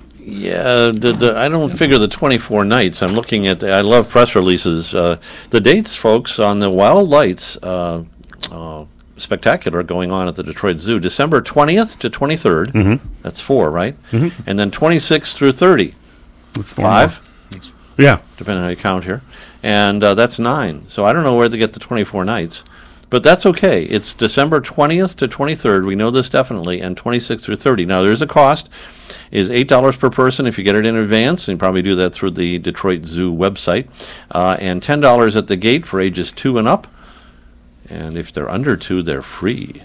Yeah, the, the, I don't figure the twenty-four nights. I'm looking at the, I love press releases. Uh, the dates, folks, on the Wild Lights uh, uh, Spectacular going on at the Detroit Zoo, December twentieth to twenty-third. Mm-hmm. That's four, right? Mm-hmm. And then twenty-sixth through thirty. That's four Five, more. Yeah. depending on how you count here. And uh, that's nine. So I don't know where they get the twenty-four nights. But that's okay. It's December twentieth to twenty-third. We know this definitely, and twenty-sixth through thirty. Now, there's a cost. Is eight dollars per person if you get it in advance, and you probably do that through the Detroit Zoo website, uh, and ten dollars at the gate for ages two and up. And if they're under two, they're free.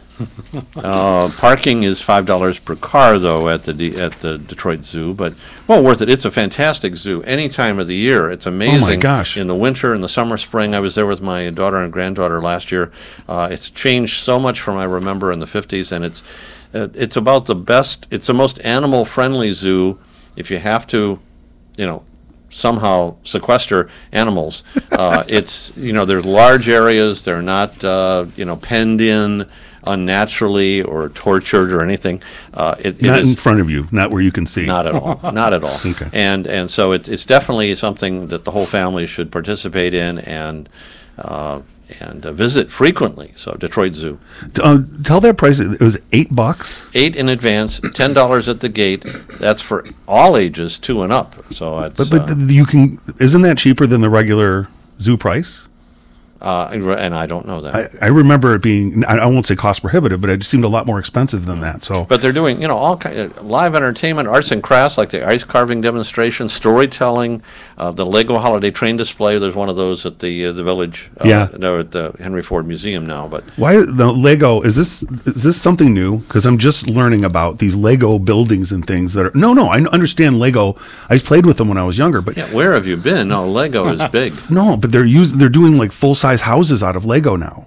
uh, parking is five dollars per car, though, at the D- at the Detroit Zoo, but well worth it. It's a fantastic zoo any time of the year. It's amazing. gosh. In the winter, in the summer, spring. I was there with my daughter and granddaughter last year. Uh, it's changed so much from I remember in the fifties, and it's uh, it's about the best. It's the most animal-friendly zoo. If you have to, you know, somehow sequester animals. Uh, it's, you know, there's large areas. They're not, uh, you know, penned in unnaturally or tortured or anything. Uh, it, it Not is in front of you, not where you can see. not at all. Not at all. Okay. And and so it, it's definitely something that the whole family should participate in and uh, and uh, visit frequently. So Detroit Zoo. Uh, tell that price. It was eight bucks. Eight in advance, ten dollars at the gate. That's for all ages, two and up. So it's But but uh, you can. Isn't that cheaper than the regular zoo price? uh, and I don't know that. I, I remember it being. I, I won't say cost prohibitive, but it seemed a lot more expensive than that. So. But they're doing, you know, all kind of live entertainment, arts and crafts, like the ice carving demonstration, storytelling, uh, the Lego holiday train display. There's one of those at the uh, the village. Uh, Yeah. No, at the Henry Ford Museum now. But Why the Lego? Is this is this something new? Because I'm just learning about these Lego buildings and things that are. No, no, I understand Lego. I played with them when I was younger, but yeah, where have you been? No, Lego is big. no, but they're using they're doing like full size houses out of Lego now.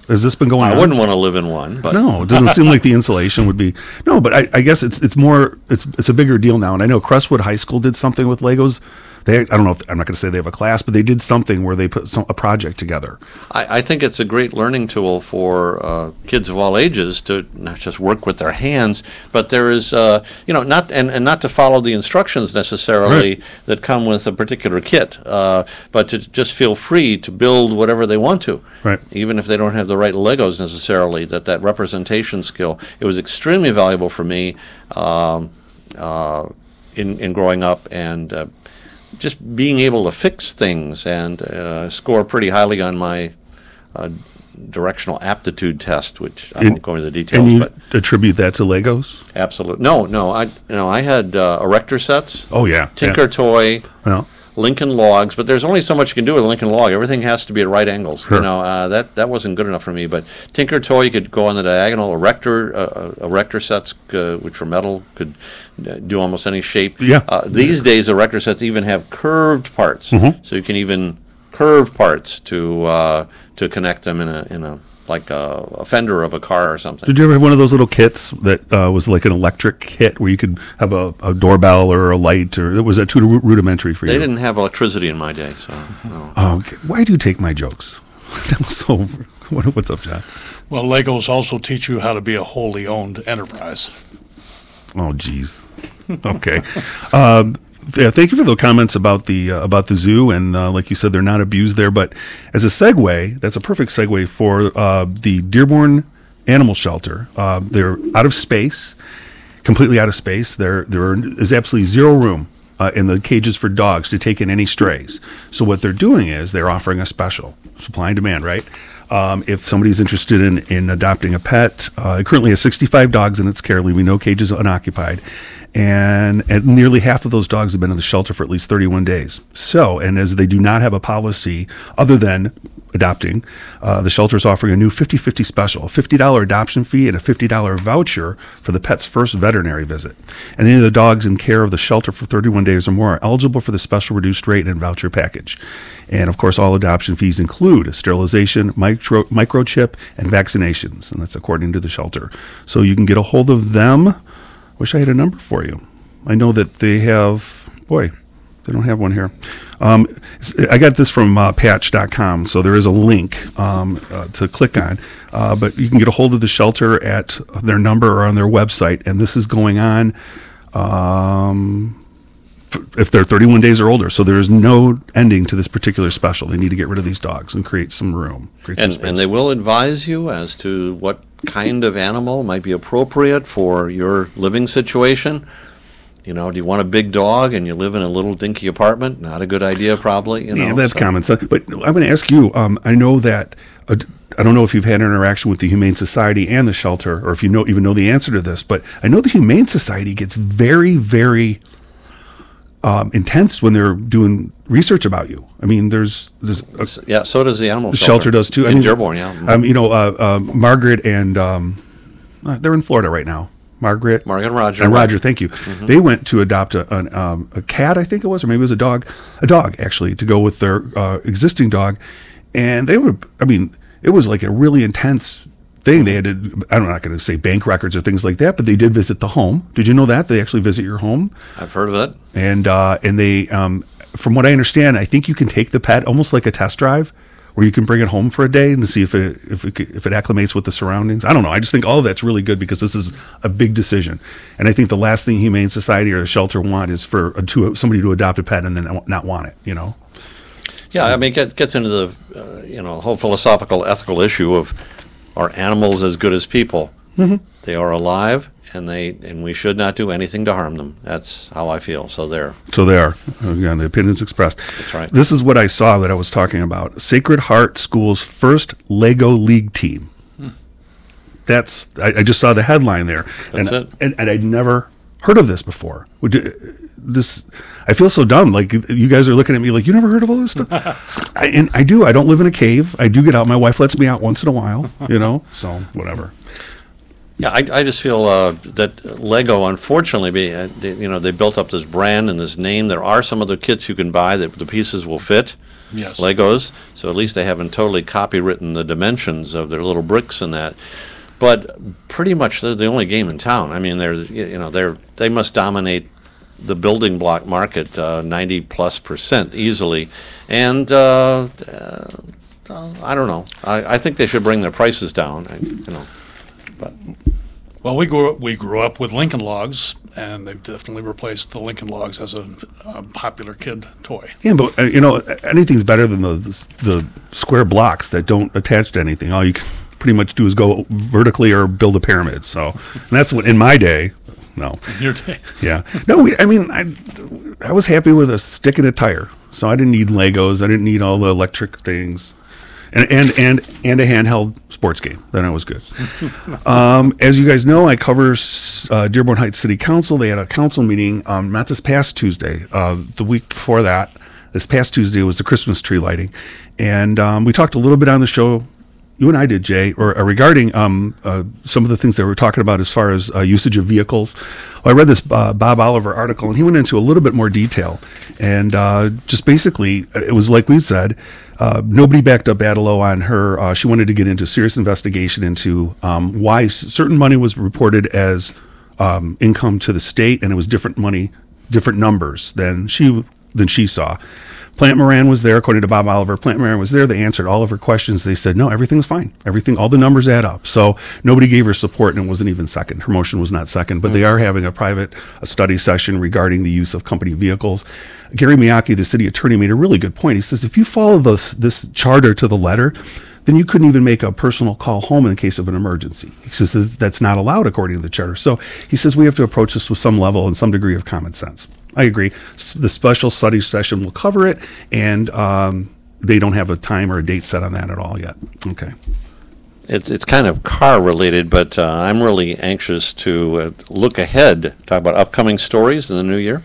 Has this been going I on? wouldn't want to live in one, but No, it doesn't seem like the insulation would be. No, but I, I guess it's it's more it's it's a bigger deal now. And I know Crestwood High School did something with Legos. They I don't know if I'm not going to say they have a class, but they did something where they put some, a project together. I, I think it's a great learning tool for uh, kids of all ages to not just work with their hands, but there is, uh, you know, not and, and not to follow the instructions necessarily Right. that come with a particular kit, uh, but to just feel free to build whatever they want to, Right. even if they don't have the right Legos necessarily. That that representation skill, it was extremely valuable for me um, uh, in in growing up and. Uh, just being able to fix things and uh, score pretty highly on my uh, directional aptitude test, which I And- won't go into the And details, you but attribute that to Legos? absolutely. No, no, I you know I had uh, erector sets, Oh yeah, Tinker Toy, Yeah. Well, Lincoln Logs, but there's only so much you can do with a Lincoln Log. Everything has to be at right angles. Sure. You know, uh, that that wasn't good enough for me. But Tinker Toy, you could go on the diagonal. Erector uh, uh, erector sets, uh, which were metal, could uh, do almost any shape. Yeah. Uh, these days, erector sets even have curved parts, Mhm. so you can even curve parts to uh, to connect them in a in a like a, a fender of a car or something. did you ever have one of those little kits that uh, was like an electric kit where you could have a, a doorbell or a light, or was that too ru- rudimentary for They you? didn't have electricity in my day, so no. Oh, okay. Why do you take my jokes? That was so. What, what's up, John? Well, Legos also teach you how to be a wholly owned enterprise. Oh, geez. Okay. um, yeah, thank you for the comments about the uh, about the zoo, and uh, like you said, they're not abused there. But as a segue, that's a perfect segue for uh, the Dearborn Animal Shelter. Uh, they're out of space, completely out of space. There there is absolutely zero room uh, in the cages for dogs to take in any strays. So what they're doing is they're offering a special, supply and demand, right? Um, if somebody's interested in, in adopting a pet, uh, it currently has sixty-five dogs in its care, leaving no cages unoccupied. And, and nearly half of those dogs have been in the shelter for at least thirty-one days. So, and as they do not have a policy other than adopting, uh, the shelter is offering a new fifty-fifty special, a fifty dollars adoption fee and a fifty dollars voucher for the pet's first veterinary visit. And any of the dogs in care of the shelter for thirty-one days or more are eligible for the special reduced rate and voucher package. And of course, all adoption fees include sterilization, micro, microchip, and vaccinations. And that's according to the shelter. So you can get a hold of them. Wish I had a number for you. I know that they have, boy, they don't have one here. Um, I got this from uh, patch dot com, so there is a link um, uh, to click on. Uh, but you can get a hold of the shelter at their number or on their website, and this is going on um, f- if they're thirty-one days or older. So there is no ending to this particular special. They need to get rid of these dogs and create some room. Create some And, space. and they will advise you as to what kind of animal might be appropriate for your living situation. You know, do you want a big dog and you live in a little dinky apartment? Not a good idea, probably. You know, Yeah, that's so- common sense. But I'm going to ask you. Um, I know that uh, I don't know if you've had an interaction with the Humane Society and the shelter, or if you know even know the answer to this. But I know the Humane Society gets very, very um, intense when they're doing research about you. I mean, there's there's a, Yeah, so does the animal the shelter. shelter does too. I In mean, Dearborn, yeah. Um, you know, uh, uh, Margaret and um, uh, they're in Florida right now. Margaret, Margaret and Roger. and Roger. Thank you. They went to adopt a, an, um, a cat, I think it was, or maybe it was a dog, a dog actually, to go with their uh, existing dog, and they were. I mean, it was like a really intense thing. They had to. I'm not going to say bank records or things like that, but they did visit the home. Did you know that they actually visit your home? I've heard of it. And uh, and they, um, from what I understand, I think you can take the pet almost like a test drive, where you can bring it home for a day and to see if it if it if it acclimates with the surroundings. I don't know. I just think all of that's really good because this is a big decision, and I think the last thing Humane Society or a shelter want is for a, to somebody to adopt a pet and then not want it. You know. Yeah, I mean, it get, gets into the, uh, you know, whole philosophical, ethical issue of, are animals as good as people? Mm-hmm. They are alive, and they and we should not do anything to harm them. That's how I feel. So there. So they are. Again, the opinions expressed. That's right. This is what I saw that I was talking about. Sacred Heart School's first Lego League team. Hmm. That's. I, I just saw the headline there. That's and, it. And, and I'd never heard of this before. Would you, this, I feel so dumb. Like you guys are looking at me like, you never heard of all this stuff? I, and I do. I don't live in a cave. I do get out. My wife lets me out once in a while, you know? So whatever. Yeah, I, I just feel uh, that Lego, unfortunately, be, uh, they, you know, they built up this brand and this name. There are some other kits you can buy that the pieces will fit. Yes. Legos, so at least they haven't totally copywritten the dimensions of their little bricks and that. But pretty much they're the only game in town. I mean, they're you know they're they must dominate the building block market uh, ninety plus percent easily, and uh, uh, I don't know. I, I think they should bring their prices down. I, you know, but. Well, we grew up, we grew up with Lincoln Logs, and they've definitely replaced the Lincoln Logs as a, a popular kid toy. Yeah, but uh, you know, anything's better than the, the the square blocks that don't attach to anything. All you can pretty much do is go vertically or build a pyramid. So, and that's what in my day. No, In your day. Yeah, no. We, I mean, I I was happy with a stick and a tire, so I didn't need Legos. I didn't need all the electric things. And, and and and a handheld sports game. Then I was good. um, as you guys know, I cover uh, Dearborn Heights City Council. They had a council meeting, um, not this past Tuesday, uh, the week before that. This past Tuesday was the Christmas tree lighting. And um, we talked a little bit on the show, you and I did, Jay, or uh, regarding um, uh, some of the things that we were talking about as far as uh, usage of vehicles. Well, I read this uh, Bob Oliver article, and he went into a little bit more detail. And uh, just basically, it was like we said, uh, nobody backed up Adelow on her. Uh, she wanted to get into serious investigation into um, why s- certain money was reported as um, income to the state, and it was different money, different numbers than she than she saw. Plant Moran was there, according to Bob Oliver. Plant Moran was there. They answered all of her questions. They said, no, everything's fine. Everything, all the numbers add up. So nobody gave her support, and it wasn't even second. Her motion was not second, but mm-hmm. they are having a private a study session regarding the use of company vehicles. Gary Miyake, the city attorney, made a really good point. He says, if you follow this, this charter to the letter, then you couldn't even make a personal call home in the case of an emergency. He says that's not allowed according to the charter. So he says we have to approach this with some level and some degree of common sense. I agree. S- the special study session will cover it, and um, they don't have a time or a date set on that at all yet. Okay. It's it's kind of car related, but uh, I'm really anxious to uh, look ahead, talk about upcoming stories in the new year.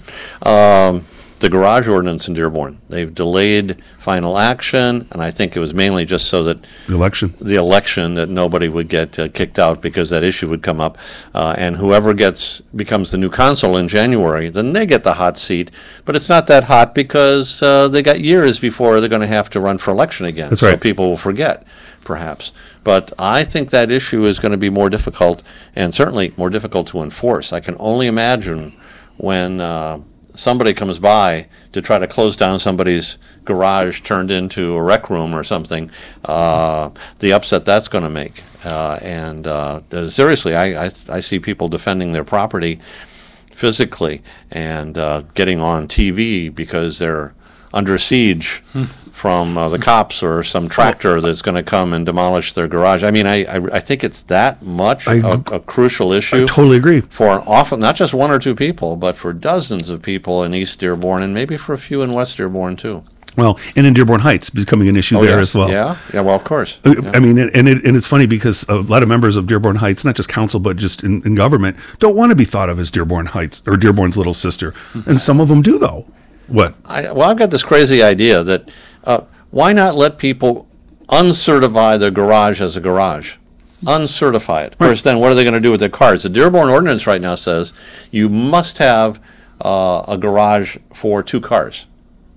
Um, the garage ordinance in Dearborn. They've delayed final action, and I think it was mainly just so that the election, the election, that nobody would get uh, kicked out because that issue would come up, uh, and whoever gets becomes the new consul in January, then they get the hot seat. But it's not that hot because uh, they got years before they're going to have to run for election again. That's so right. People will forget, perhaps. But I think that issue is going to be more difficult, and certainly more difficult to enforce. I can only imagine when Uh, somebody comes by to try to close down somebody's garage turned into a rec room or something, uh, the upset that's going to make. Uh, and uh, seriously, I, I I see people defending their property physically and uh, getting on T V because they're under siege from uh, the cops or some tractor that's going to come and demolish their garage. I mean, I I, I think it's that much I, a, a crucial issue. I totally agree. For often, not just one or two people, but for dozens of people in East Dearborn, and maybe for a few in West Dearborn too. Well, and in Dearborn Heights, becoming an issue Oh, there yes. as well. Yeah, yeah. Well, of course. Uh, Yeah. I mean, and it, and it's funny because a lot of members of Dearborn Heights, not just council, but just in, in government, don't want to be thought of as Dearborn Heights or Dearborn's little sister, and some of them do, though. What? I, well, I've got this crazy idea that uh, why not let people uncertify their garage as a garage? Uncertify it. Of course, then what are they going to do with their cars? The Dearborn ordinance right now says you must have uh, a garage for two cars.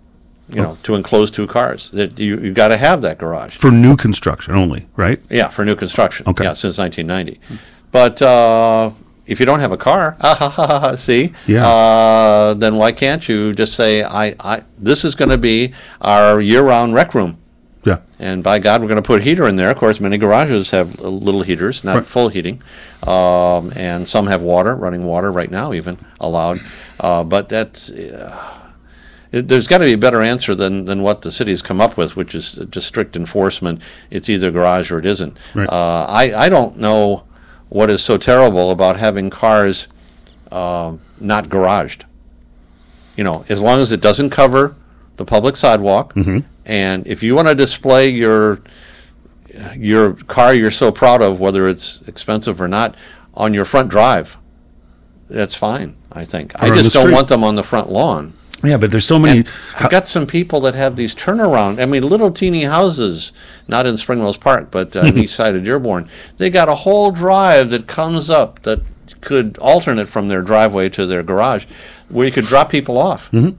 You know, to enclose two cars. That you you got to have that garage For new construction only, right? Yeah, for new construction. Okay. Yeah, since nineteen ninety. But uh, if you don't have a car, ah, ha, ha, ha, ha, see, Yeah. uh, then why can't you just say, I, I this is going to be our year-round rec room, Yeah. and by God, we're going to put a heater in there. Of course, many garages have uh, little heaters, not Right. full heating, um, and some have water, running water right now even allowed. Uh, but that's. Uh, It, there's got to be a better answer than, than what the city's come up with, which is just strict enforcement. It's either garage or it isn't. Right. Uh, I, I don't know what is so terrible about having cars uh, not garaged. You know, as long as it doesn't cover the public sidewalk, Mm-hmm. and if you want to display your your car you're so proud of, whether it's expensive or not, on your front drive, that's fine, I think. Or I on just the don't street. want them on the front lawn. Yeah, but there's so many. And I've got some people that have these turnaround, I mean, little teeny houses, not in Spring Mills Park, but uh, on the east side of Dearborn. They got a whole drive that comes up that could alternate from their driveway to their garage, where you could drop people off. Mm-hmm.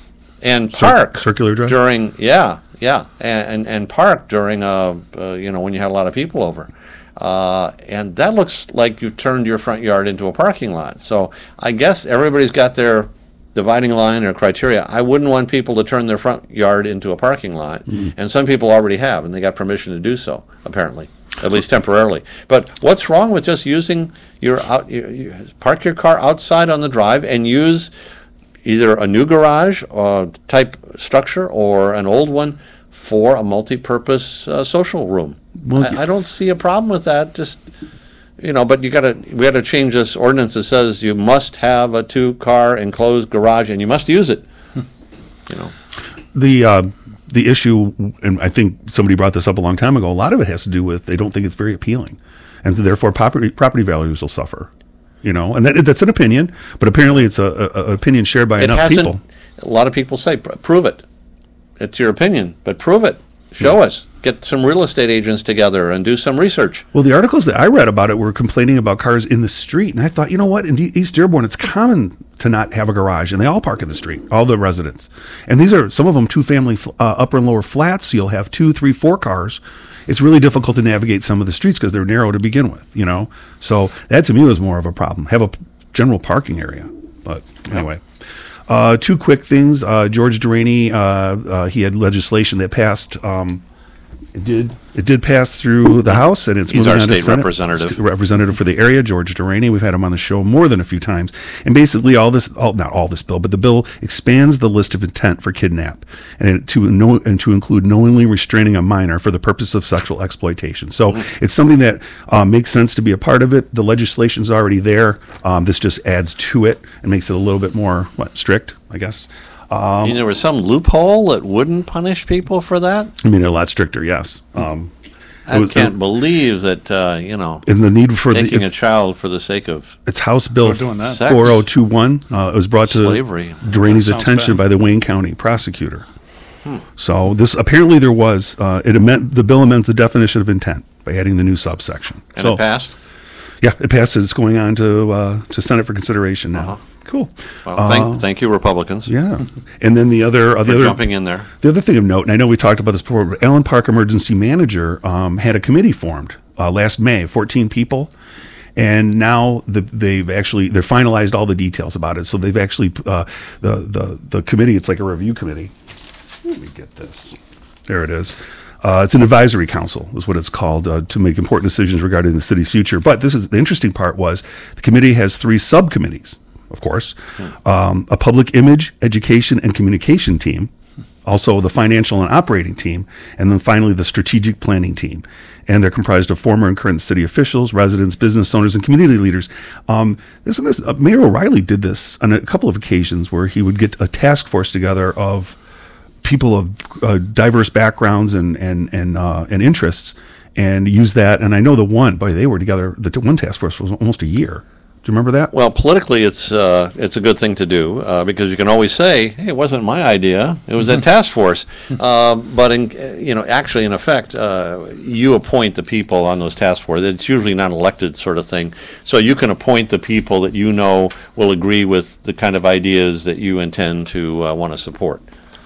And park. Circular drive? During, yeah, yeah, and, and, and park during, uh, uh, you know, when you had a lot of people over. Uh, and that looks like you've turned your front yard into a parking lot. So I guess everybody's got their dividing line or criteria. I wouldn't want people to turn their front yard into a parking lot, mm-hmm. and some people already have, and they got permission to do so, apparently, at least temporarily. But what's wrong with just using your, out, you, you park your car outside on the drive and use either a new garage uh, type structure or an old one for a multi-purpose uh, social room? Well, I, I don't see a problem with that. Just, you know, but you got to we got to change this ordinance that says you must have a two-car enclosed garage and you must use it. You know, the uh, the issue, and I think somebody brought this up a long time ago. A lot of it has to do with they don't think it's very appealing, and so therefore property property values will suffer. You know, and that, that's an opinion, but apparently it's a, a, a opinion shared by it enough hasn't, people. A lot of people say, prove it. It's your opinion, but prove it. Show yeah. us. Get some real estate agents together and do some research. Well, the articles that I read about it were complaining about cars in the street, and I thought, you know what? In East Dearborn, it's common to not have a garage, and they all park in the street, all the residents. And these are some of them two-family uh, upper and lower flats. So you'll have two, three, four cars. It's really difficult to navigate some of the streets because they're narrow to begin with, you know. So that to me was more of a problem. Have a p- general parking area, but anyway. Uh, two quick things. Uh, George Duraney, uh, uh, he had legislation that passed. Um, it did. It did pass through the House, and it's He's moving our on to state Senate. representative. St- representative for the area, George Duraney. We've had him on the show more than a few times. And basically, all this, all, not all this bill, but the bill expands the list of intent for kidnap, and it, to know and to include knowingly restraining a minor for the purpose of sexual exploitation. So mm-hmm. it's something that uh, makes sense to be a part of it. The legislation's already there. Um, this just adds to it and makes it a little bit more what strict, I guess. Um, you know, there was some loophole that wouldn't punish people for that? I mean, they're a lot stricter, yes. Um, I was, can't uh, believe that, uh, you know, and the need for taking the, a child for the sake of it's House Bill doing that. four oh two one. Uh, it was brought to slavery. Duraney's attention bad. by the Wayne County prosecutor. Hmm. So this apparently there was, uh, it amend, the bill amends the definition of intent by adding the new subsection. And so, it passed? Yeah, it passed. It's going on to uh, to Senate for consideration now. Uh-huh. Cool. Well, uh, thank, thank you, Republicans. Yeah. And then the other, uh, the for other jumping in there. The other thing of note, and I know we talked about this before, but Allen Park Emergency Manager um, had a committee formed uh, last May, fourteen people, and now the, they've actually they're finalized all the details about it. So they've actually uh, the the the committee. It's like a review committee. Let me get this. There it is. Uh, it's an advisory council, is what it's called, uh, to make important decisions regarding the city's future. But this is the interesting part was the committee has three subcommittees, of course, um, a public image, education, and communication team, also the financial and operating team, and then finally the strategic planning team. And they're comprised of former and current city officials, residents, business owners, and community leaders. Um, this, this, uh, Mayor O'Reilly did this on a couple of occasions where he would get a task force together of people of uh, diverse backgrounds and and and uh, and interests, and use that. And I know the one, boy, they were together. The t- one task force was almost a year. Do you remember that? Well, politically, it's uh, it's a good thing to do uh, because you can always say, "Hey, it wasn't my idea; it was a task force." uh, but in, you know, actually, in effect, uh, you appoint the people on those task forces. It's usually not an elected sort of thing, so you can appoint the people that you know will agree with the kind of ideas that you intend to uh, want to support.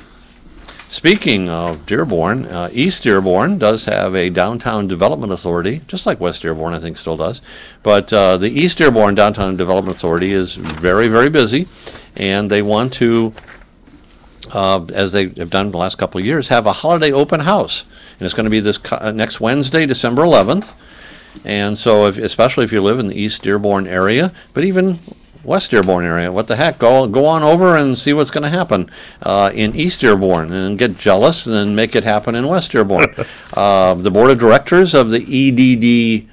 Speaking of Dearborn, uh, East Dearborn does have a downtown development authority, just like West Dearborn, I think, still does. But uh, the East Dearborn Downtown Development Authority is very, very busy, and they want to, uh, as they have done the last couple of years, have a holiday open house. And it's going to be this co- uh, next Wednesday, December eleventh. And so, if, especially if you live in the East Dearborn area, but even West Dearborn area, what the heck, go go on over and see what's going to happen uh, in East Dearborn and get jealous and then make it happen in West Dearborn. uh, the board of directors of the E D D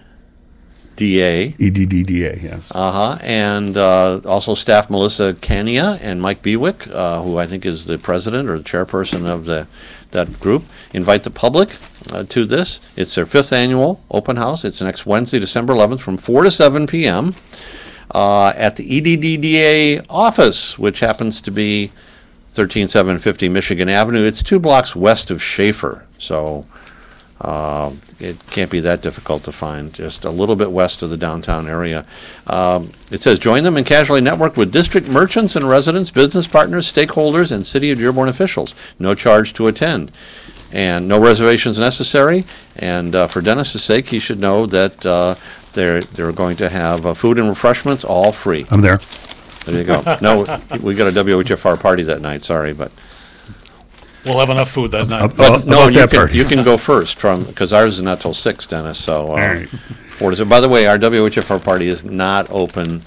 D A. E D D D A, yes. Uh-huh, and uh, also staff Melissa Kania and Mike Bewick, uh, who I think is the president or the chairperson of the that group, invite the public uh, to this. It's their fifth annual open house. It's next Wednesday, December eleventh from four to seven p.m., Uh, at the E D D D A office, which happens to be thirteen seven fifty Michigan Avenue. It's two blocks west of Schaefer, so uh, it can't be that difficult to find, just a little bit west of the downtown area. Um, it says, join them and casually network with district merchants and residents, business partners, stakeholders, and City of Dearborn officials. No charge to attend. And no reservations necessary. And uh, for Dennis's sake, he should know that uh, they're they're going to have uh, food and refreshments all free. I'm there. There you go. No, we got a W H F R party that night. Sorry, but We'll have enough food that night. Uh, but About- no, about you that can part. you can go first from because ours is not till six, Dennis. So uh, right. four to zero. By the way, our W H F R party is not open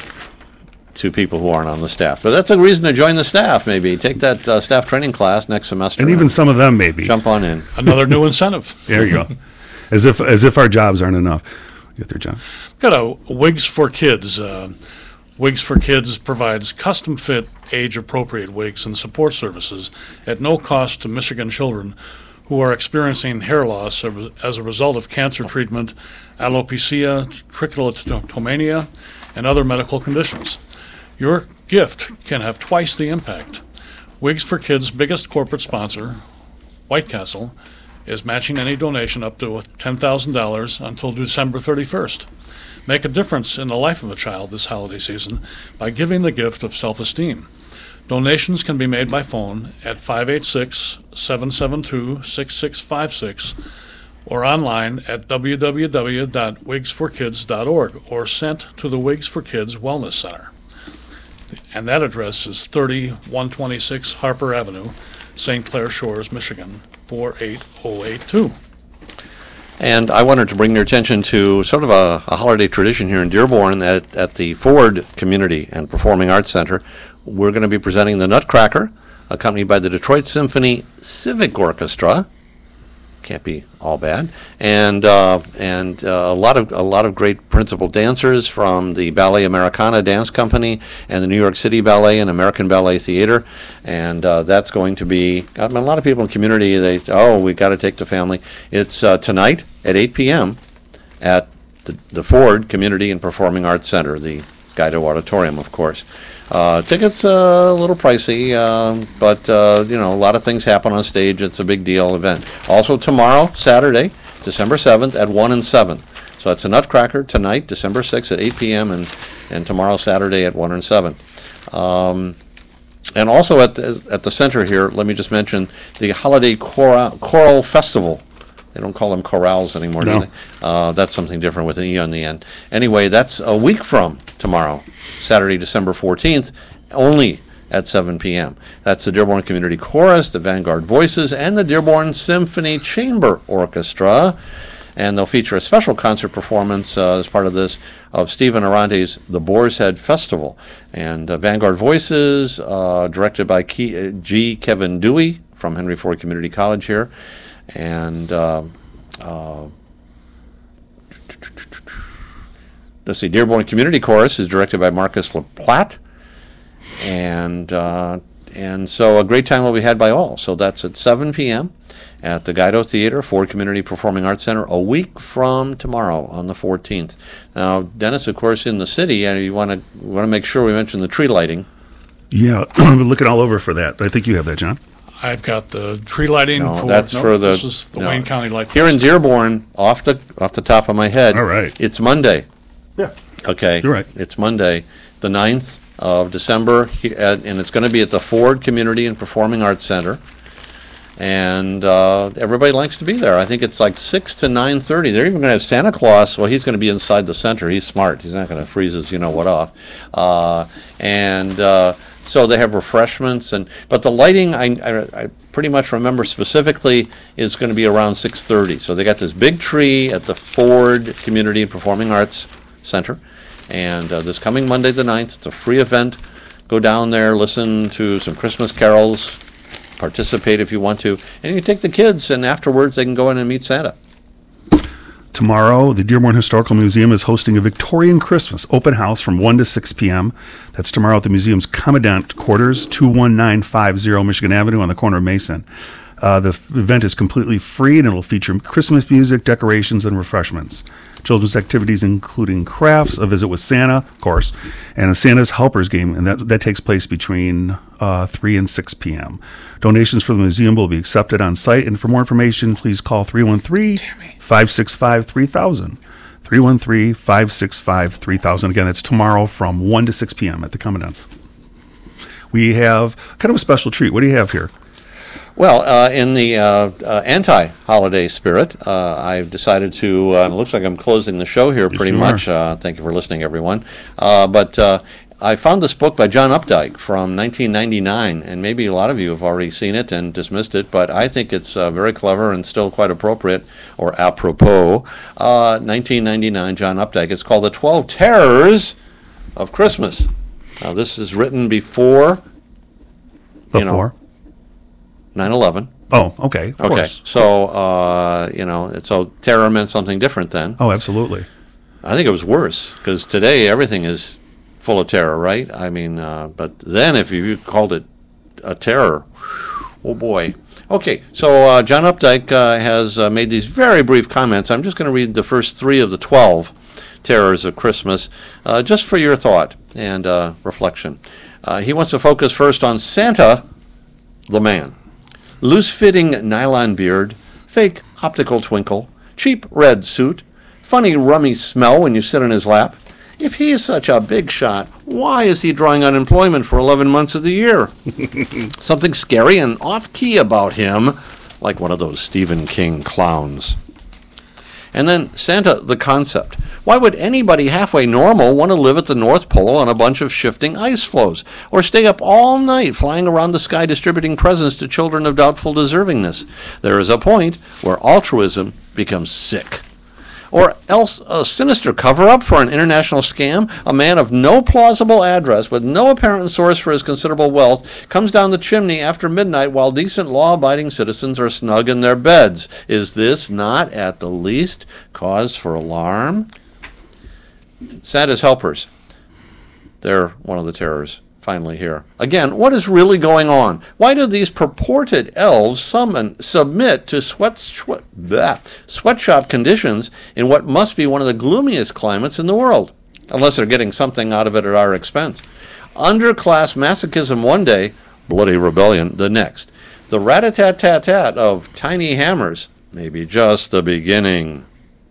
to people who aren't on the staff, but that's a reason to join the staff. Maybe take that uh, staff training class next semester, And even some of them maybe. jump on in. Another new incentive. There you go. As if as if our jobs aren't enough. Get there, John. Got a Wigs for Kids. Uh, Wigs for Kids provides custom fit, age appropriate wigs and support services at no cost to Michigan children who are experiencing hair loss as a result of cancer treatment, alopecia, trichotillomania, and other medical conditions. Your gift can have twice the impact. Wigs for Kids' biggest corporate sponsor, White Castle, is matching any donation up to ten thousand dollars until December thirty-first. Make a difference in the life of a child this holiday season by giving the gift of self-esteem. Donations can be made by phone at five eight six, seven seven two, six six five six or online at w w w dot wigs for kids dot org or sent to the Wigs for Kids Wellness Center. And that address is thirty one twenty-six Harper Avenue, Saint Clair Shores, Michigan, four eight zero eight two. And I wanted to bring your attention to sort of a, a holiday tradition here in Dearborn at, at the Ford Community and Performing Arts Center. We're going to be presenting the Nutcracker, accompanied by the Detroit Symphony Civic Orchestra. Can't be all bad, and uh, and uh, a lot of a lot of great principal dancers from the Ballet Americana Dance Company and the New York City Ballet and American Ballet Theater, and uh, that's going to be. I mean, a lot of people in the community, they oh we got to take the family. It's uh, tonight at eight p.m. at the, the Ford Community and Performing Arts Center, the Guido Auditorium, of course. Uh, tickets uh, a little pricey, um, but uh, you know, a lot of things happen on stage. It's a big deal event. Also tomorrow, Saturday, December seventh at one and seven. So that's a Nutcracker tonight, December sixth at eight p.m. and and tomorrow, Saturday at one and seven. Um, and also at the, at the center here, let me just mention the Holiday Choral, Choral Festival. They don't call them chorales anymore, No. do they? Uh, that's something different with an E on the end. Anyway, that's a week from tomorrow, Saturday, December fourteenth, only at seven p.m. That's the Dearborn Community Chorus, the Vanguard Voices, and the Dearborn Symphony Chamber Orchestra. And they'll feature a special concert performance uh, as part of this of Stephen Arante's The Boar's Head Festival. And uh, Vanguard Voices, uh, directed by Ke- uh, G. Kevin Dewey from Henry Ford Community College here. And uh, uh, let's see, Dearborn Community Chorus is directed by Marcus LaPlatte, and uh, and so a great time will be had by all. So that's at seven p.m. at the Guido Theater, Ford Community Performing Arts Center, a week from tomorrow on the fourteenth. Now, Dennis, of course, in the city, and you want to want to make sure we mention the tree lighting. Yeah, I'm looking all over for that. I think you have that, John. I've got the tree lighting No, for that's no, for the this is the no. Wayne County Light Here in Fest. Dearborn, off the off the top of my head, All right. it's Monday. Yeah. Okay. You're right. It's Monday, the ninth of December, he- at- and it's going to be at the Ford Community and Performing Arts Center. And uh, everybody likes to be there. I think it's like six to nine thirty. They're even going to have Santa Claus. Well, he's going to be inside the center. He's smart. He's not going to freeze his you-know-what off. Uh, and uh, so they have refreshments. and But the lighting, I, I, I pretty much remember specifically, is going to be around six thirty. So they got this big tree at the Ford Community and Performing Arts Center. And uh, this coming Monday the ninth, it's a free event. Go down there, listen to some Christmas carols, participate if you want to, and you can take the kids, and afterwards they can go in and meet Santa. Tomorrow, the Dearborn Historical Museum is hosting a Victorian Christmas open house from one to six p.m. That's tomorrow at the museum's Commandant Quarters, two one nine five zero Michigan Avenue on the corner of Mason. Uh, the f- event is completely free, and it'll feature Christmas music, decorations, and refreshments. Children's activities including crafts, a visit with Santa, of course, and a Santa's Helpers game, and that that takes place between uh, three and six p.m. Donations for the museum will be accepted on site, and for more information, please call three one three, five six five, three thousand. three one three, five six five, three thousand. Again, it's tomorrow from one to six p.m. at the Commandant's. We have kind of a special treat. What do you have here? Well, uh, in the uh, uh, anti-holiday spirit, uh, I've decided to, uh, it looks like I'm closing the show here pretty you much. Uh, thank you for listening, everyone. Uh, but uh, I found this book by John Updike from nineteen ninety-nine, and maybe a lot of you have already seen it and dismissed it, but I think it's uh, very clever and still quite appropriate, or apropos. Uh, nineteen ninety-nine, John Updike. It's called The twelve Terrors of Christmas. Now, this is written before, you know, Before? nine eleven. Oh, okay. Of Okay, course. so, uh, you know, so terror meant something different then. Oh, absolutely. I think it was worse, because today everything is full of terror, right? I mean, uh, but then if you called it a terror, oh boy. Okay, so uh, John Updike uh, has uh, made these very brief comments. I'm just going to read the first three of the twelve terrors of Christmas, uh, just for your thought and uh, reflection. Uh, he wants to focus first on Santa, the man. Loose-fitting nylon beard, fake optical twinkle, cheap red suit, funny rummy smell when you sit on his lap. If he's such a big shot, why is he drawing unemployment for eleven months of the year? Something scary and off-key about him, like one of those Stephen King clowns. And then Santa, the concept. Why would anybody halfway normal want to live at the North Pole on a bunch of shifting ice floes, or stay up all night flying around the sky distributing presents to children of doubtful deservingness? There is a point where altruism becomes sick. Or else a sinister cover-up for an international scam. A man of no plausible address, with no apparent source for his considerable wealth, comes down the chimney after midnight while decent law-abiding citizens are snug in their beds. Is this not at the least cause for alarm? Santa's Helpers. They're one of the terrors. Finally here. Again, what is really going on? Why do these purported elves summon, submit to sweat, sweat, bleh, sweatshop conditions in what must be one of the gloomiest climates in the world? Unless they're getting something out of it at our expense. Underclass masochism one day, bloody rebellion the next. The rat-a-tat-tat-tat of tiny hammers may be just the beginning.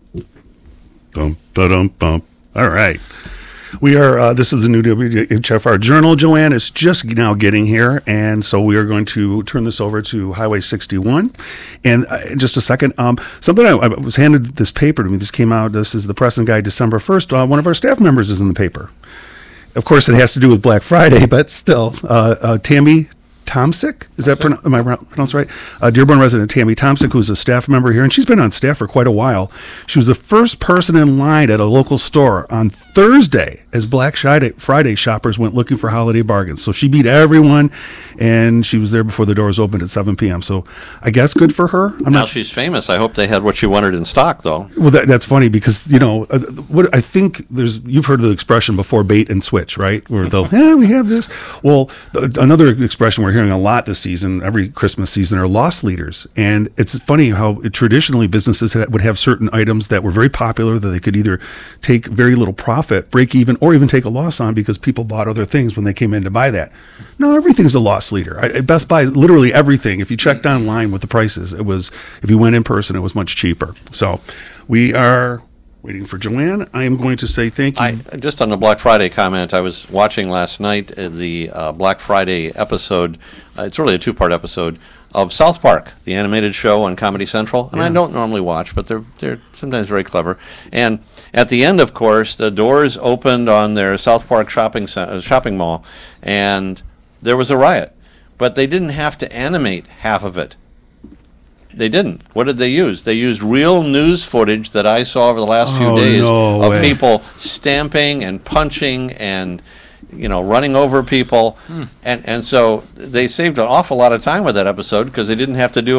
Bum, ba-dum, bum. All right. We are, uh, this is a new W H F R Journal, Joanne. It's just now getting here, and so we are going to turn this over to Highway sixty-one. And uh, in just a second, um, something I, I was handed this paper to me. This came out, this is the Press and Guide December first. Uh, one of our staff members is in the paper. Of course, it has to do with Black Friday, but still, uh, uh, Tammy Tomsick, is that pronou- am I pronounced right? Uh, Dearborn resident Tammy Tomsick, who's a staff member here, and she's been on staff for quite a while. She was the first person in line at a local store on Thursday as Black Friday shoppers went looking for holiday bargains. So she beat everyone, and she was there before the doors opened at seven p.m. So I guess good for her. I'm now not, she's famous. I hope they had what she wanted in stock, though. well, that, that's funny because, you know, uh, what I think there's, you've heard the expression before, bait and switch, right? Where they'll, yeah, we have this. Well, th- another expression we're hearing a lot this season, every Christmas season, are loss leaders. And it's funny how it, traditionally businesses ha- would have certain items that were very popular that they could either take very little profit, break even, or even take a loss on because people bought other things when they came in to buy that. No, everything's a loss leader. I, at Best Buy, literally everything. If you checked online with the prices, it was, if you went in person, it was much cheaper. So we are waiting for Joanne. I am going to say thank you. I, just on the Black Friday comment, I was watching last night uh, the uh, Black Friday episode. Uh, it's really a two-part episode of South Park, the animated show on Comedy Central. And Yeah. I don't normally watch, but they're they're sometimes very clever. And at the end, of course, the doors opened on their South Park shopping center, shopping mall, and there was a riot. But they didn't have to animate half of it. They didn't. What did they use? They used real news footage that I saw over the last few Oh, days no of way. people stamping and punching and, you know, running over people. And, and so they saved an awful lot of time with that episode because they didn't have to do